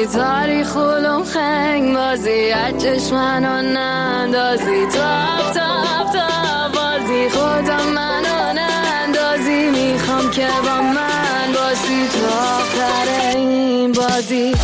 بازی تاریخ علوم خنگ بازی از چشمنو نندازی تاپ تاپ تاپ بازی خودم منو نندازی میخوام که با من باشی تو آخر این بازی.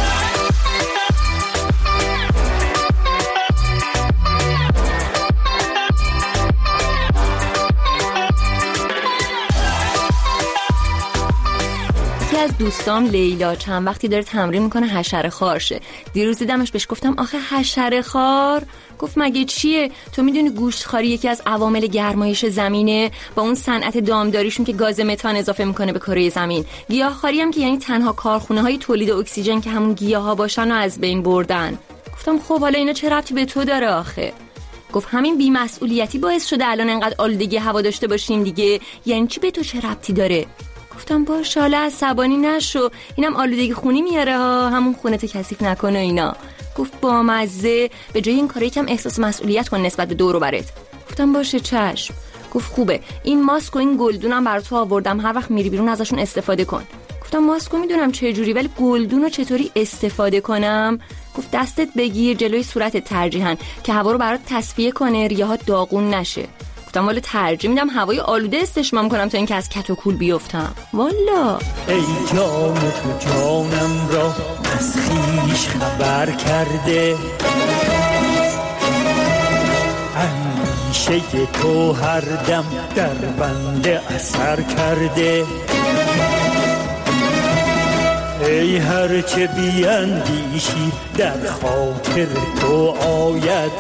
از دوستام لیلا چند وقتی داره تمرین میکنه حشره خار شه. دیروز دیدمش بهش گفتم آخه حشره خار؟ گفت مگه چیه؟ تو میدونی گوشت خاری یکی از عوامل گرمایش زمینه با اون صنعت دامداریشون که گاز متان اضافه میکنه به کره زمین. گیاهخواری هم که یعنی تنها کارخونه های تولید اکسیژن که همون گیاها باشن و از بین بردن. گفتم خب حالا اینا چه ربطی به تو داره آخه؟ گفت همین بی‌مسئولیتی باعث شده الان انقدر آلودگی هوا داشته باشیم دیگه. یعنی چی به تو چه ربطی داره؟ گفتم باشه حالا عصبانی نشو، اینم آلودگی خونی میاره ها، همون خونتو کثیف نکنه اینا. گفت با مزه به جای این کار یکم احساس مسئولیت کن نسبت به دور و برت. گفتم باشه چشم. گفت خوبه این ماسک و این گلدونم برات تو آوردم، هر وقت میری بیرون ازشون استفاده کن. گفتم ماسکو میدونم چه جوری ولی گلدونو چطوری استفاده کنم؟ گفت دستت بگیر جلوی صورتت ترجیحاً که هوا رو برات تصفیه کنه، ریه‌ها داغون نشه. گفتم والا ترجیح میدم هوای آلوده استشمام کنم تا اینکه از کت و کول بیفتم. والا ای جان تو جانم را از خویش خبر کرده، اندیشه تو هر دم در بنده اثر کرده. ای هر چه بیندیشی در خاطر تو آید،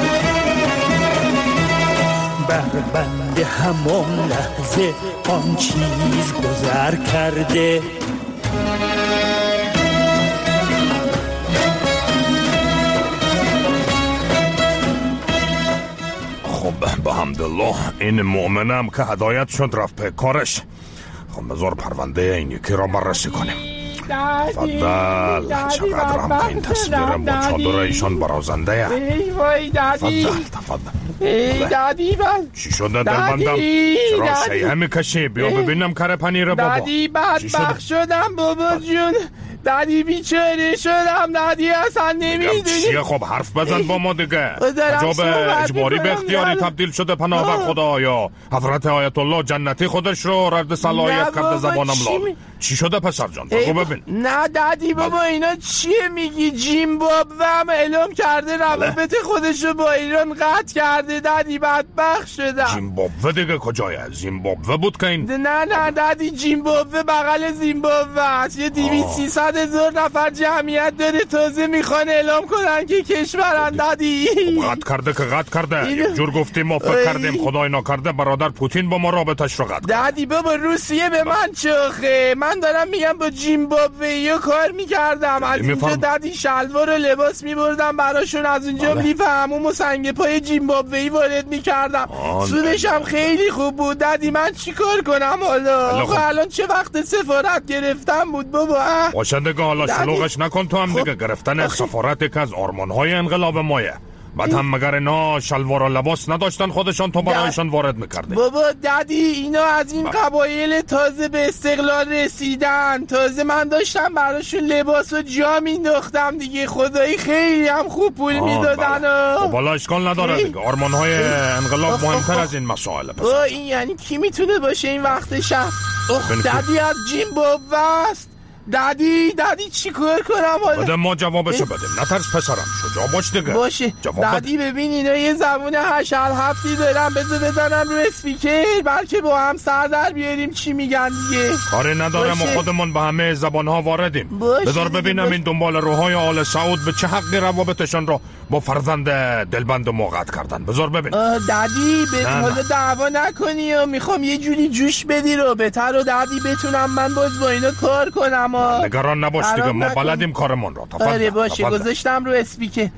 بر بنده همان لحظه آن چیز گذر کرده. خب به حمدالله این مؤمنم که هدایت شد رفت به کارش. خب بذار پرونده این یکی را بررسی کنیم. فضل چقدر هم این تصویر با چادر ایشان برازنده. ای وای دادی تفضل تفضل. ای دادی من چی شده دلبندم؟ چرا شیعه میکشی؟ بیا ببینم کره پنیر بابا. دادی بدبخت شدم بابا جون، دادی بیچاره شدم، دادی اصلا نمیدونی چیه. خب حرف بزن با ما دیگه. عجب اجباری به اختیاری تبدیل شده پناه بر خدایا. حضرت آیت الله جنتی خودش رو رد صلاحیت کرده زبانم لال. چی شده پسر جان بگو ببین. نه دادی بابا اینا چیه میگی؟ زیمبابوه هم اعلام کرده روابط خودش رو با ایران قطع کرده. دادی بدبخت شدم. زیمبابوه دیگه کجایه؟ زیمبابوه بود که این؟ نه نه دادی زیمبابوه بغل زیمبابوه است. یه دویست سیصد هزار نفر جمعیت داره، تازه میخوان اعلام کنن که کشورن. دادی قطع کرده که قطع کرده. یک جور گفتیم ما فکر کردیم خدای ناکرده برادر پوتین با ما رابطش رو قطع. دادی بابا روسیه به من چخه، من دارم میگم با زیمبابوئیا کار میکردم، از اینجا دادی شلوار و لباس میبردم براشون، از اونجا لیف عموم و سنگ پای زیمبابوئی وارد میکردم، سودش هم خیلی خوب بود. دادی من چی کار کنم حالا؟ خب الان چه وقت سفارت گرفتم بود بابا؟ باشه دیگه حالا شلوغش نکن تو هم دیگه. گرفتن سفارت که از آرمانهای انقلاب مایه. بعد هم مگر اینا شلوار و لباس نداشتن خودشان تو برایشان وارد میکردی؟ بابا دادی اینا از این قبایل تازه به استقلال رسیدن، تازه من داشتم براشون لباس و جا مینداختم دیگه. خدایی خیلی هم خوب پول میدادن. خب حالا اشکال نداره دیگه، آرمانهای انقلاب مهمتر از این مسائل. او این یعنی کی میتونه باشه این وقت شب؟ دادی از زیمبابوه است. دادی دادی چی کار کنم حالا؟ بده ما جوابشو بدیم. نترس پسرم، شجاع باش دیگه. باشه دادی ببین اینا یه زبون هشل هفتی دارم، بذار بزنم رو اسپیکر بلکه با هم سر در بیاریم چی میگن دیگه. کاری ندارم و خودمون به همه زبانها واردیم. بذار ببینم باشه. این دنبال روحای آل سعود به چه حقی روابطشان رو با فرزند دلبند و موقت کردن. بذار ببین. دادی ببین حالا دعوا نکنی و میخوام یه جوری جوش بدی رو بهتر و دادی بتونم من باز با اینا کار کنم. نگران نباش دیگه، ما بلدیم کارمون رو. تفضل. آره باشه تفضل. گذاشتم رو اسپیکر.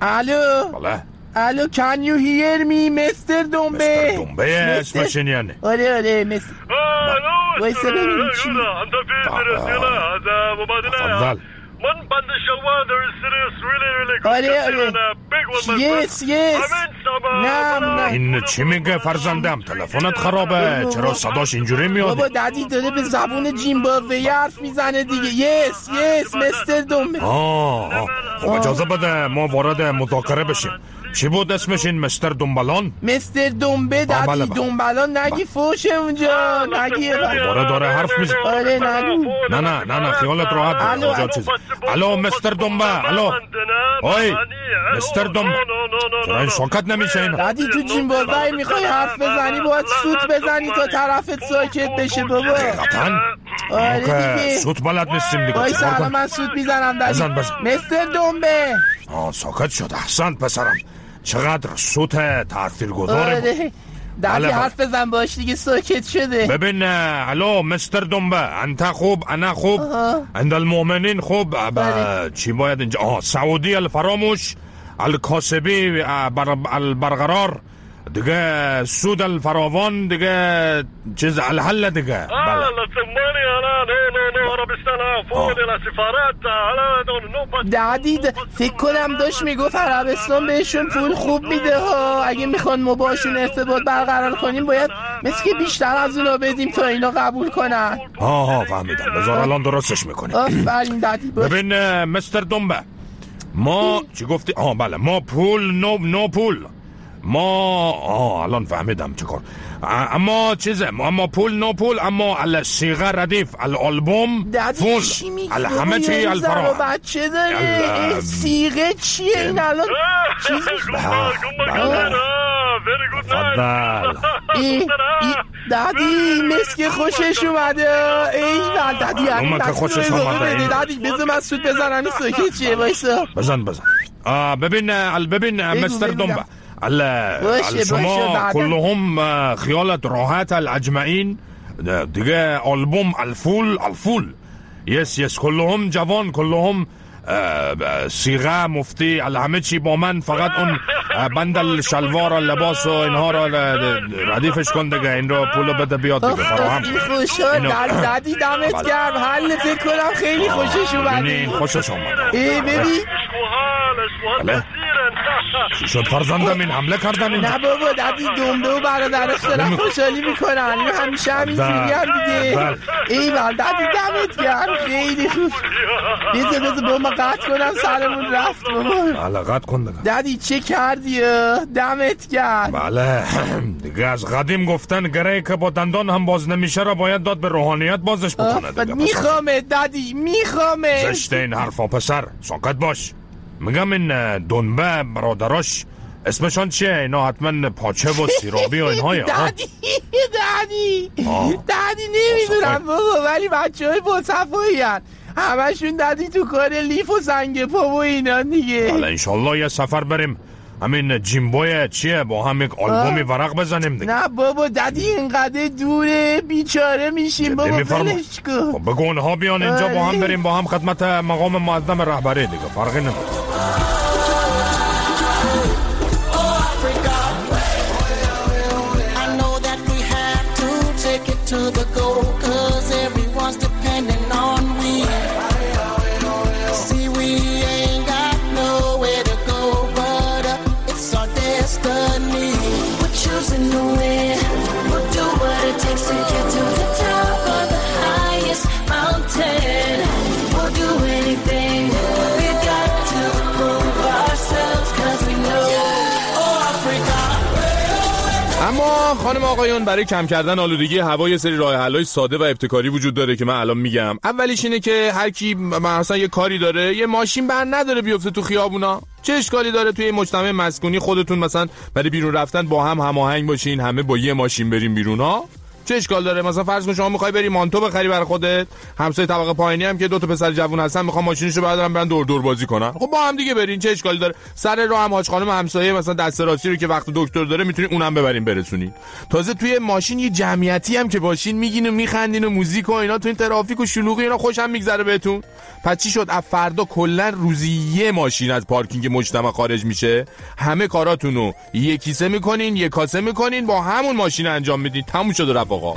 الو بله الو can you hear me مستر دنبه؟ مستر دنبه اسمش این یعنی؟ آره آره مستر. وایسا ببینیم چی تفضل. one band shalwar there is serious really really good آره آره big one yes yes نه نه این چی میگه فرزندم؟ تلفنت خرابه، چرا صداش اینجوری میاد؟ بابا ددی داره به زبون جیمبابویی حرف میزنه دیگه. یس یس مستر دنبه. آه خب اجازه بده ما وارد مذاکره بشیم. چی بود اسمش این مستر دنبالان؟ مستر دنبه ددی. دنبالان نگی فوشه اونجا نگی. داره داره حرف میزنه. آره نگو. نه نه نه نه خیالت راحت اونجا چیزی. الو مستر دنبه. الو اوی مستر دنبه چرا این ساکت نمیشه این؟ ددی تو جیمبابویی میخوای حرف بزنی باید سوت بزنی تا طرفت ساکت بشه بابا. قطعا آره دیگه سوت بلد نیستیم دیگه. وای سلام من سوت میزنم ددی. بزن بزن. مستر دنبه. آه ساکت شد. احسنت پسرم. چقدر سوت تاثیرگذاره. آره ددی حرف بزن باش دیگه ساکت شده. ببین الو مستر دنبه انت خوب انا خوب عند المؤمنین خوب. چی باید اینجا؟ آه سعودی الفراموش الکاسبی البرقرار دیگه سود الفراوان دیگه چیز الحل دیگه. ددی فکر کنم داشت میگفت عربستان بهشون پول خوب میده ها. اگه میخوان ما باشون ارتباط برقرار کنیم باید مثل که بیشتر از اونا بدیم تا اینا قبول کنن. ها ها فهمیدم. بذار الان درستش میکنیم. آفرین ددی. ببین مستر دنبه ما چی گفتی؟ آه بله ما پول نو نو پول ما آه الان فهمیدم چیکار. اما چیزه اما پول نو پول اما الصیغه ردیف الالبوم فول همه چی الفرا بچه داره. صیغه چیه این الان چیز فضل ددی مسک خوشش اومده. ای ول ددی اون که خوشش اومده ددی بذار من سود بزنم این ساکت چیه وایسا. بزن بزن. ببین ببین مستر دنبه شما كلهم خیالت راحت الاجمعین دیگه آلبوم الفول الفول یس یس كلهم جوان كلهم صیغه مفتی همه چی با من. فقط اون بندل شلوار لباس و اینها را ردیفش کن دیگه. این رو پولو بده بیاد دیگه فراهم. ددی دمت گرم. حل فکر کنم خیلی خوشش اومده. خوشش اومده. ای ببین چی شد فرزندم این حمله کردن این؟ نه بابا ددی دنبه و برادرش دارن خوشحالی میکنن. این همیشه همینجوری هم دیگه. ای ول ددی دمت گرم خیلی خوب. بذار بذار با ما قطع کنم سرمون رفت بابا. بله قطع کن دیگه. ددی چه کردی؟ دمت گرم. بله دیگه از قدیم گفتن گره که با دندان هم باز نمیشه را باید داد به روحانیت بازش بکنه دیگه. میخوامه ددی میخوامه. زشته این حرفا پسر ساکت باش. میگم این دنبه برادراش اسمشان چیه؟ اینا حتما پاچه و سیرابی و اینهای. ددی ددی ددی نمیدونم بابا ولی بچه های با صفایی هن. همشون ددی تو کار لیف و سنگ پا و اینا دیگه. حالا انشالله یه سفر بریم همین جیمبوی چیه با هم یک آلبومی ورق بزنیم دیگه. نه بابا ددی اینقدر دوره بیچاره میشیم بابا بلش کن. خب بگو اونها بیان اینجا با هم بریم با هم خدمت مقام معظم رهبری دیگه. فرقی نمیکنه. اما خانم آقایون برای کم کردن آلودگی هوا یه سری راه حل‌های ساده و ابتکاری وجود داره که من الان میگم. اولیش اینه که هر کی مثلا یه کاری داره یه ماشین بر نداره بیفته تو خیابونا. چه اشکالی داره توی مجتمع مسکونی خودتون مثلا برای بیرون رفتن با هم هماهنگ باشین، همه با یه ماشین بریم بیرون ها؟ چه اشکال داره؟ مثلا فرض کن شما میخوای بری مانتو بخری برای خودت، همسایه طبقه پایینی هم که دو تا پسر جوون هستن میخوان ماشینشو بردارن برن دور دور بازی کنن، خب با هم دیگه برین، چه اشکالی داره؟ سر راه هم حاج خانم همسایه مثلا دست راستی رو که وقت دکتر داره میتونین اونم ببرین برسونین. تازه توی ماشین یه جمعیتی هم که باشین میگین و میخندین و موزیک و اینا، تو این ترافیک و شلوغی اینا خوشم میگذره بهتون. پس چی شد؟ از فردا کلا روزی یه ماشین از پارکینگ مجتمع خارج میشه، همه کاراتونو یه کیسه میکنین، یه کاسه میکنین، با همون ماشین انجام میدین، تموم شد رفقا.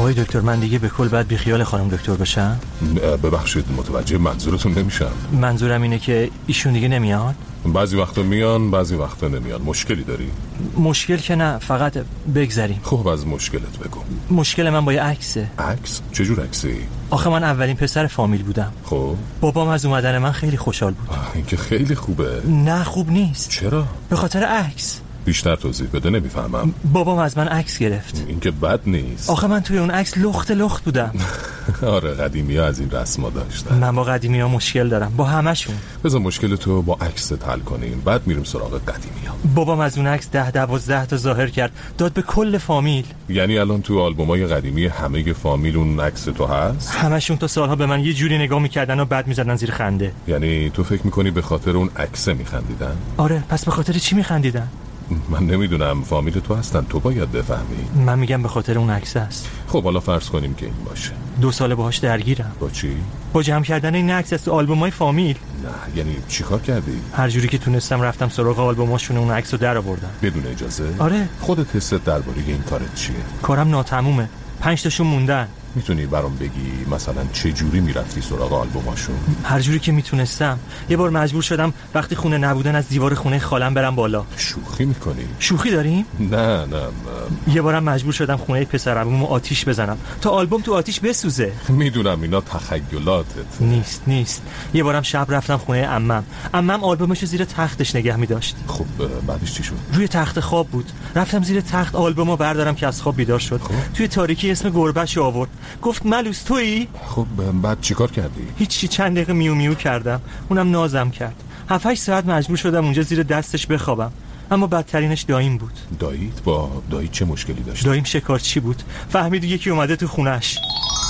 آقای دکتر من دیگه به کل باید بیخیال خانم دکتر بشم؟ ببخشید متوجه منظورتون نمیشم. منظورم اینه که ایشون دیگه نمیاد؟ بعضی وقتا میان بعضی وقتا نمیان. مشکلی داری؟ مشکل که نه، فقط بگذریم. خب از مشکلت بگو. مشکل من با یه عکسه. عکس؟ چجور عکسی؟ آخه من اولین پسر فامیل بودم. خب بابام از اومدن من خیلی خوشحال بود. این که خیلی خوبه. نه خوب نیست. چرا؟ به خاطر عکس. بیشتر توضیح بده، نمیفهمم. بابام از من عکس گرفت. این که بد نیست. آخه من توی اون عکس لخت لخت بودم. آره قدیمی ها از این رسما داشتن. من با قدیمی ها مشکل دارم، با همشون. بذار مشکل تو با عکس حل کنیم، بعد میریم سراغ قدیمی ها. بابام از اون عکس ده دوازده تا ظاهر کرد، داد به کل فامیل. یعنی الان تو آلبومای قدیمی همه فامیل اون عکس تو هست؟ همشون تا سالها به من یه جوری نگاه میکردن و بعد میزدن زیر خنده. یعنی تو فکر میکنی به خاطر اون عکس میخندیدن؟ آره، پس به خاطر چی میخندیدن؟ من نمیدونم، فامیل تو هستن، تو باید بفهمی. من میگم به خاطر اون عکس است. خب حالا فرض کنیم که این باشه. دو ساله باهاش درگیرم. با چی؟ با جمع کردن این عکس از آلبومای فامیل. نه یعنی چیکار کردی؟ هر جوری که تونستم رفتم سراغ آلبوماشون، اون عکسو در آوردم. بدون اجازه؟ آره. خودت حست درباره این کارت چیه؟ کارم ناتمومه. پنج تاشون موندن. میتونی برام بگی مثلا چه جوری میرفتی سراغ آلبوماشون؟ هر جوری که میتونستم. یه بار مجبور شدم وقتی خونه نبودن از دیوار خونه خالم برم بالا. شوخی میکنی؟ شوخی داریم؟ نه نه من... یه بارم مجبور شدم خونه پسرعمومو آتیش بزنم تا آلبوم تو آتیش بسوزه. میدونم اینا تخیلاتت. نیست نیست. یه بارم شب رفتم خونه عمم. عمم آلبومشو زیر تختش نگه می‌داشت. خب بعدش چی شد؟ روی تخت خواب بود. رفتم زیر تخت آلبومو بردارم که از خواب بیدار شد. خب؟ توی تاریکی اسم گربه‌شو آورد. گفت ملوس تویی؟ خب بعد چیکار کردی؟ هیچی، چند دقیقه میو میو کردم. اونم نازم کرد. هفت هشت ساعت مجبور شدم اونجا زیر دستش بخوابم. اما بدترینش داییم بود. داییت؟ با دایی چه مشکلی داشت؟ داییم شکارچی بود. فهمید یکی اومده تو خونش.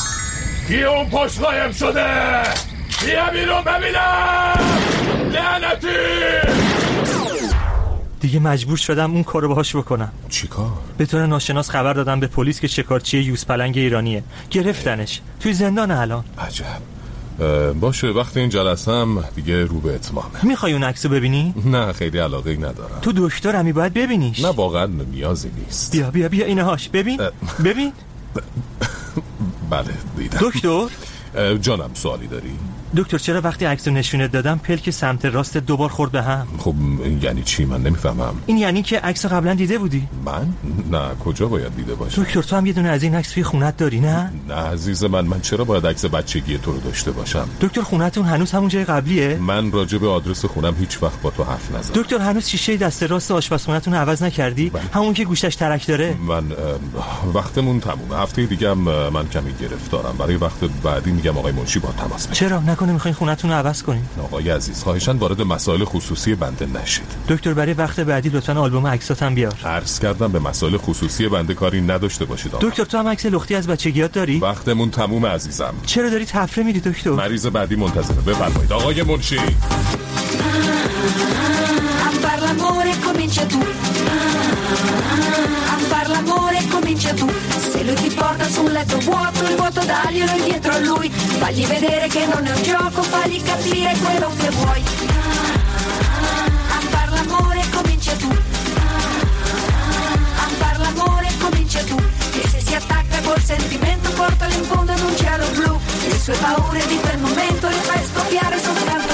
کی اون پشت قایم شده؟ بیا بیرون ببینم. لعنتی! دیگه مجبور شدم اون کارو باهاش بکنم. چیکار؟ به طور ناشناس خبر دادم به پلیس که شکارچی یوز پلنگ ایرانیه. گرفتنش. توی زندان الان. عجب. باشه وقتی این جلسم دیگه رو به اتمامه. میخوای اون عکسو ببینی؟ نه خیلی علاقه ندارم. تو دکترمی باید ببینیش. نه واقعا نیازی نیست. بیا بیا بیا اینهاش ببین. ببین. بله دیدم. دکتر جانم سوالی داری؟ دکتر چرا وقتی عکسو نشونت دادم پلک سمت راست دوبار خورد به هم؟ خب یعنی چی؟ من نمیفهمم. این یعنی که عکسو قبلا دیده بودی؟ من؟ نه کجا باید دیده باشم؟ دکتر تو هم یه دونه از این عکس توی خونت داری نه؟ نه عزیز من، من چرا باید عکس بچگی تو رو داشته باشم؟ دکتر خونتون هنوز همون جای قبلیه؟ من راجع به آدرس خونم هیچ وقت با تو حرف نزدم. دکتر هنوز شیشه دست راست آشپزخونه‌تون رو عوض نکردی؟ بله. همون که گوشش ترک داره؟ من وقتمون تمومه. هفته دیگه هم من کمی گرفتارم. برای وقت بعدی میگم آقای منشی با تماس بگیره. چرا نکنه میخواین خونتون رو عوض کنین؟ آقای عزیز خواهشاً وارد مسائل خصوصی بنده نشید. دکتر برای وقت بعدی لطفاً آلبوم عکساتم بیار. عرض کردم به مسائل خصوصی بنده کاری نداشته باشید آقا. دکتر تو هم عکس لختی از بچگیات داری؟ وقتمون تمومه عزیزم. چرا داری تفره میدی دکتر؟ مریض بعدی منتظره. بفرمایید آقای منشی. Comincia tu, se lui ti porta su un letto vuoto, il vuoto daglielo indietro a lui, fagli vedere che non è un gioco, fagli capire quello che vuoi. A far l'amore comincia tu, a far l'amore comincia tu, e se si attacca col sentimento portalo in fondo ad un cielo blu, le sue paure di quel momento le fai scoppiare soltanto.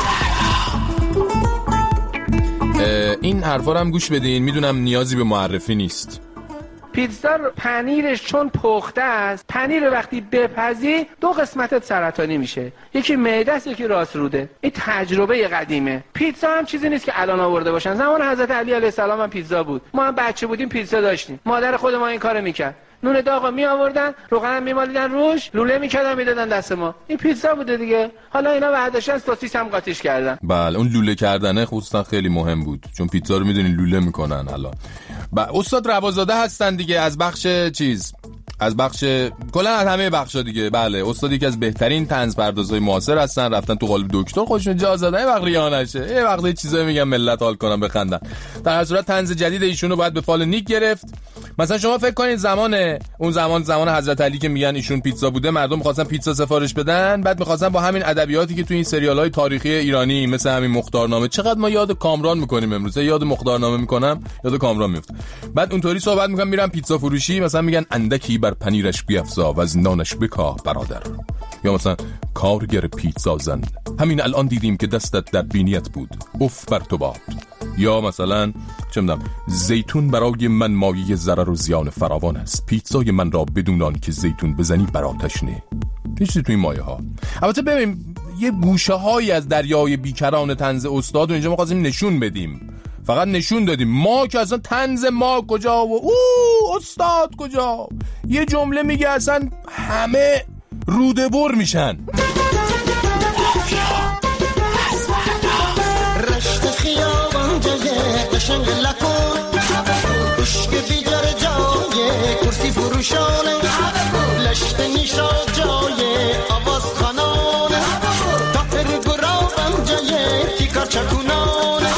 این حرفا رو هم گوش بدین. میدونم نیازی به معرفی نیست. پیتزا پنیرش چون پخته است، پنیر وقتی بپزی دو قسمتت سرطانی میشه، یکی معده است یکی راست روده. این تجربه قدیمه. پیتزا هم چیزی نیست که الان آورده باشن. زمان حضرت علی علیه السلام هم پیتزا بود. ما هم بچه بودیم پیتزا داشتیم. مادر خود ما این کارو میکرد. نون داغو می آوردن، روغن میمالیدن روش، لوله میکردن میدادن دست ما. این پیتزا بوده دیگه. حالا اینا برداشتن سوسیس هم قاطیش کردن. بله اون لوله کردنه خصوصا خیلی مهم بود، چون پیتزا رو میدونین لوله میکنن. الان استاد روازاده هستن دیگه، از بخش چیز از بخش کلا از همه بخشا دیگه. بله استاد یکی از بهترین طنز پردازای معاصر هستن، رفتن تو قالب دکتر خودشون جا زدن. یه وقت ریا نشه، یه وقت چیزایی میگم ملت حال کنن بخندن. در هر صورت طنز جدید ایشونو باید به فال نیک گرفت. مثلا شما فکر کنید زمان اون زمان زمان حضرت علی که میگن ایشون پیتزا بوده، مردم می‌خواستن پیتزا سفارش بدن، بعد می‌خواستن با همین ادبیاتی که تو این سریال‌های تاریخی ایرانی مثل همین مختارنامه، چقدر ما یاد کامران می‌کنیم امروز، یاد مختارنامه می‌کنم یاد کامران میفته، بعد اونطوری صحبت می‌کنم میرم پیتزا فروشی مثلا میگن اندکی بر پنیرش بیفزا و از نانش بکاه برادر، یا مثلا کارگر پیتزا زن همین الان دیدیم که دستت در بینیت بود اف بر تو باد، یا مثلا چه می‌دونم زیتون برای من مایه ضرر و زیان فراوان است، پیتزای من را بدون آن که زیتون بزنی بر آتش نه. چیزی تو این مایه ها. البته ببین یه گوشه هایی از دریای بیکران طنز استاد و اینجا ما خواستیم نشون بدیم، فقط نشون دادیم، ما که اصلا طنز ما کجا و او استاد کجا، یه جمله میگه اصلا همه روده بر میشن. رشت خیابان جایه قشنگ لکن بشک بیجر جایه کرسی فروشانه لشت نیشا جایه آواز خانانه تاپر گرابان جایه تیکار چکونانه.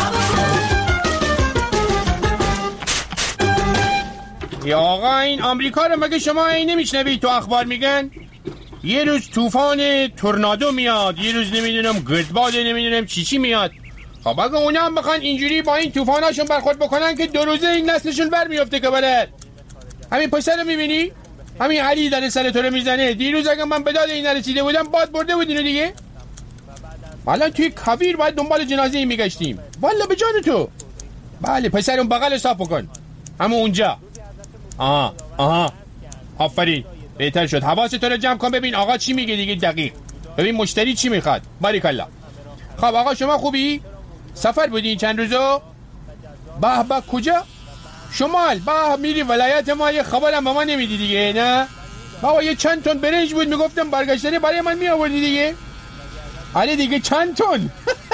یا آقا این آمریکا رو مگه شما این نمیشنوید تو اخبار میگن یه روز طوفان تورنادو میاد، یه روز نمیدونم گردباد نمیدونم چی چی میاد. خب اگه اونا هم بخوان اینجوری با این طوفاناشون برخورد بکنن که دو روزه این نسلشون بر میفته که بلد. همین پسر رو میبینی؟ همین علی در سر تو رو میزنه. دیروز اگه من به داد این نرسیده بودم باد برده بود اینو دیگه. والا توی کویر باید دنبال جنازه این میگشتیم. والا به جان تو. بله پسر اون بغل صاف بکن. همون اونجا. آها آها آفرین بهتر شد. حواست تو رو جمع کن ببین آقا چی میگه دیگه دقیق. ببین مشتری چی میخواد. باریکالله. خب آقا شما خوبی؟ سفر بودین چند روزو؟ به به کجا؟ شمال. به میری ولایت ما، یه خبرم به ما نمیدی دیگه نه؟ بابا یه چند تن برنج بود میگفتم برگشتنی برای من میآوردی دیگه. آره دیگه چند تن.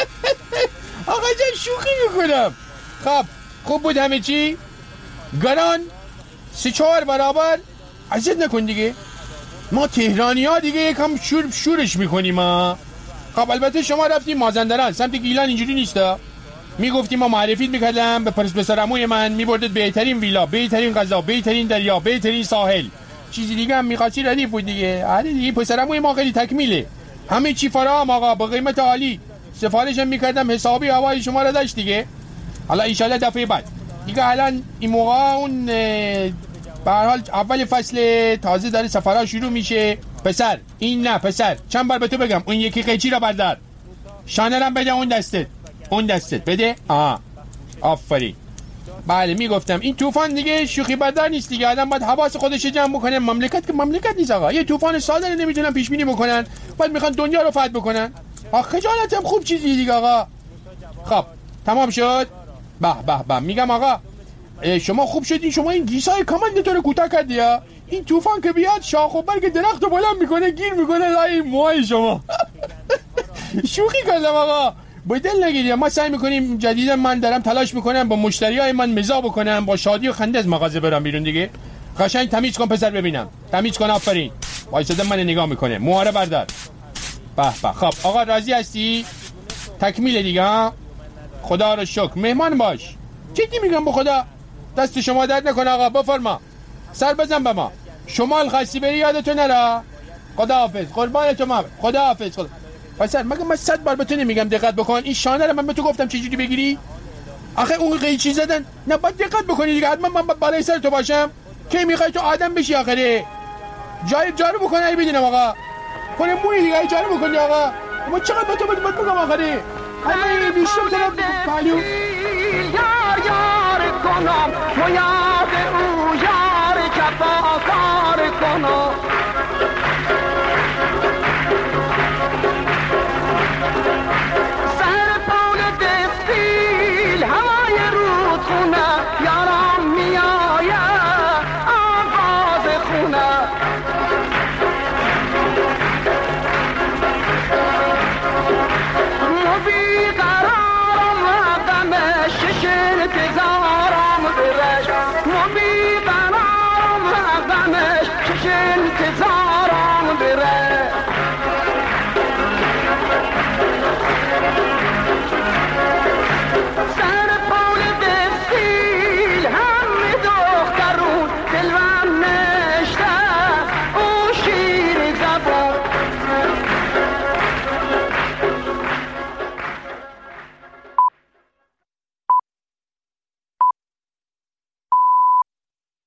آقا جان شوخی میکنم. خب خوب بود همه چی؟ گران سه چهار برابر عزت نکن دیگه. ما تهرانی ها دیگه یکم شور شورش میکنیم ها. خب البته شما رفتیم مازندران سمت گیلان اینجوری نیستا. میگفتیم ما معرفیت میکردم به پرس پسرعموی من، میبردت بهترین ویلا، بهترین غذا، بهترین دریا، بهترین ساحل. چیزی دیگه هم میخواستی ردیف بود دیگه. آره دیگه پسرعموی ما خیلی تکمیله، همه چی فراهم آقا، با قیمت عالی. سفارشم میکردم حسابی هوای شما رو داشت دیگه. حالا ان شاء الله دفعه بعد دیگه. الان این موقع اون به هر حال اول فصل تازه داره سفرها شروع میشه. پسر این نه پسر چند بار به تو بگم اون یکی قیچی رو بردار، شانرم بده اون دستت، اون دستت بده. آها آفرین. بله میگفتم این طوفان دیگه شوخی بردار نیست دیگه. آدم باید حواس خودش جمع بکنه. مملکت که مملکت نیست آقا. یه طوفان ساده نمیتونن پیش بینی بکنن، بعد میخوان دنیا رو فتح بکنن. آخ خجالتم خوب چیزی دیگه آقا. خب تمام شد. به به به میگم آقا شما خوب شدین. شما این گیسای کامندتون رو کوتاه کردی ها. این طوفان که بیاد شاخ و برگ درخت رو بلند میکنه گیر میکنه لای موهای شما. شوخی کردم آقا، با دل نگیرید. ما سعی میکنیم جدیدا من دارم تلاش میکنم با مشتریای من مزاح بکنم، با شادی و خنده از مغازه برم بیرون دیگه. قشنگ تمیز کن پسر ببینم، تمیز کن. آفرین. وایساده من نگاه میکنه. موهاره بردار. به به. خب آقا راضی هستی؟ تکمیل دیگه ها. خدا رو شکر. مهمان باش. جدی میگم به خدا. دست شما درد نکنه آقا. بفرما سر بزن به ما. شمال خاصی بری یادتو نره. خداحافظ. قربان تو ما. خداحافظ. خدا. پسر مگه من صد بار به تو نمیگم دقت بکن؟ این شانه رو من به تو گفتم چه جوری بگیری؟ آخه اون قیچی زدن نه باید دقت بکنی دیگه. حتما من بالای سر تو باشم کی میخوای تو آدم بشی آخره. جای جارو بکنه ای بدینم آقا. کنه موی دیگه جارو بکنی آقا. ما چقدر به تو باید بگم آخره. همه بیشتر طرف پالو یار یار کنم و یاد او یار کفا کار کنم. سر پول دستیل هوای رودخونه یارم میایه آواز خونه. مبی قرارم وقتمه ششن تزارم برش. مبی قرارم وقتمه ششن تزارم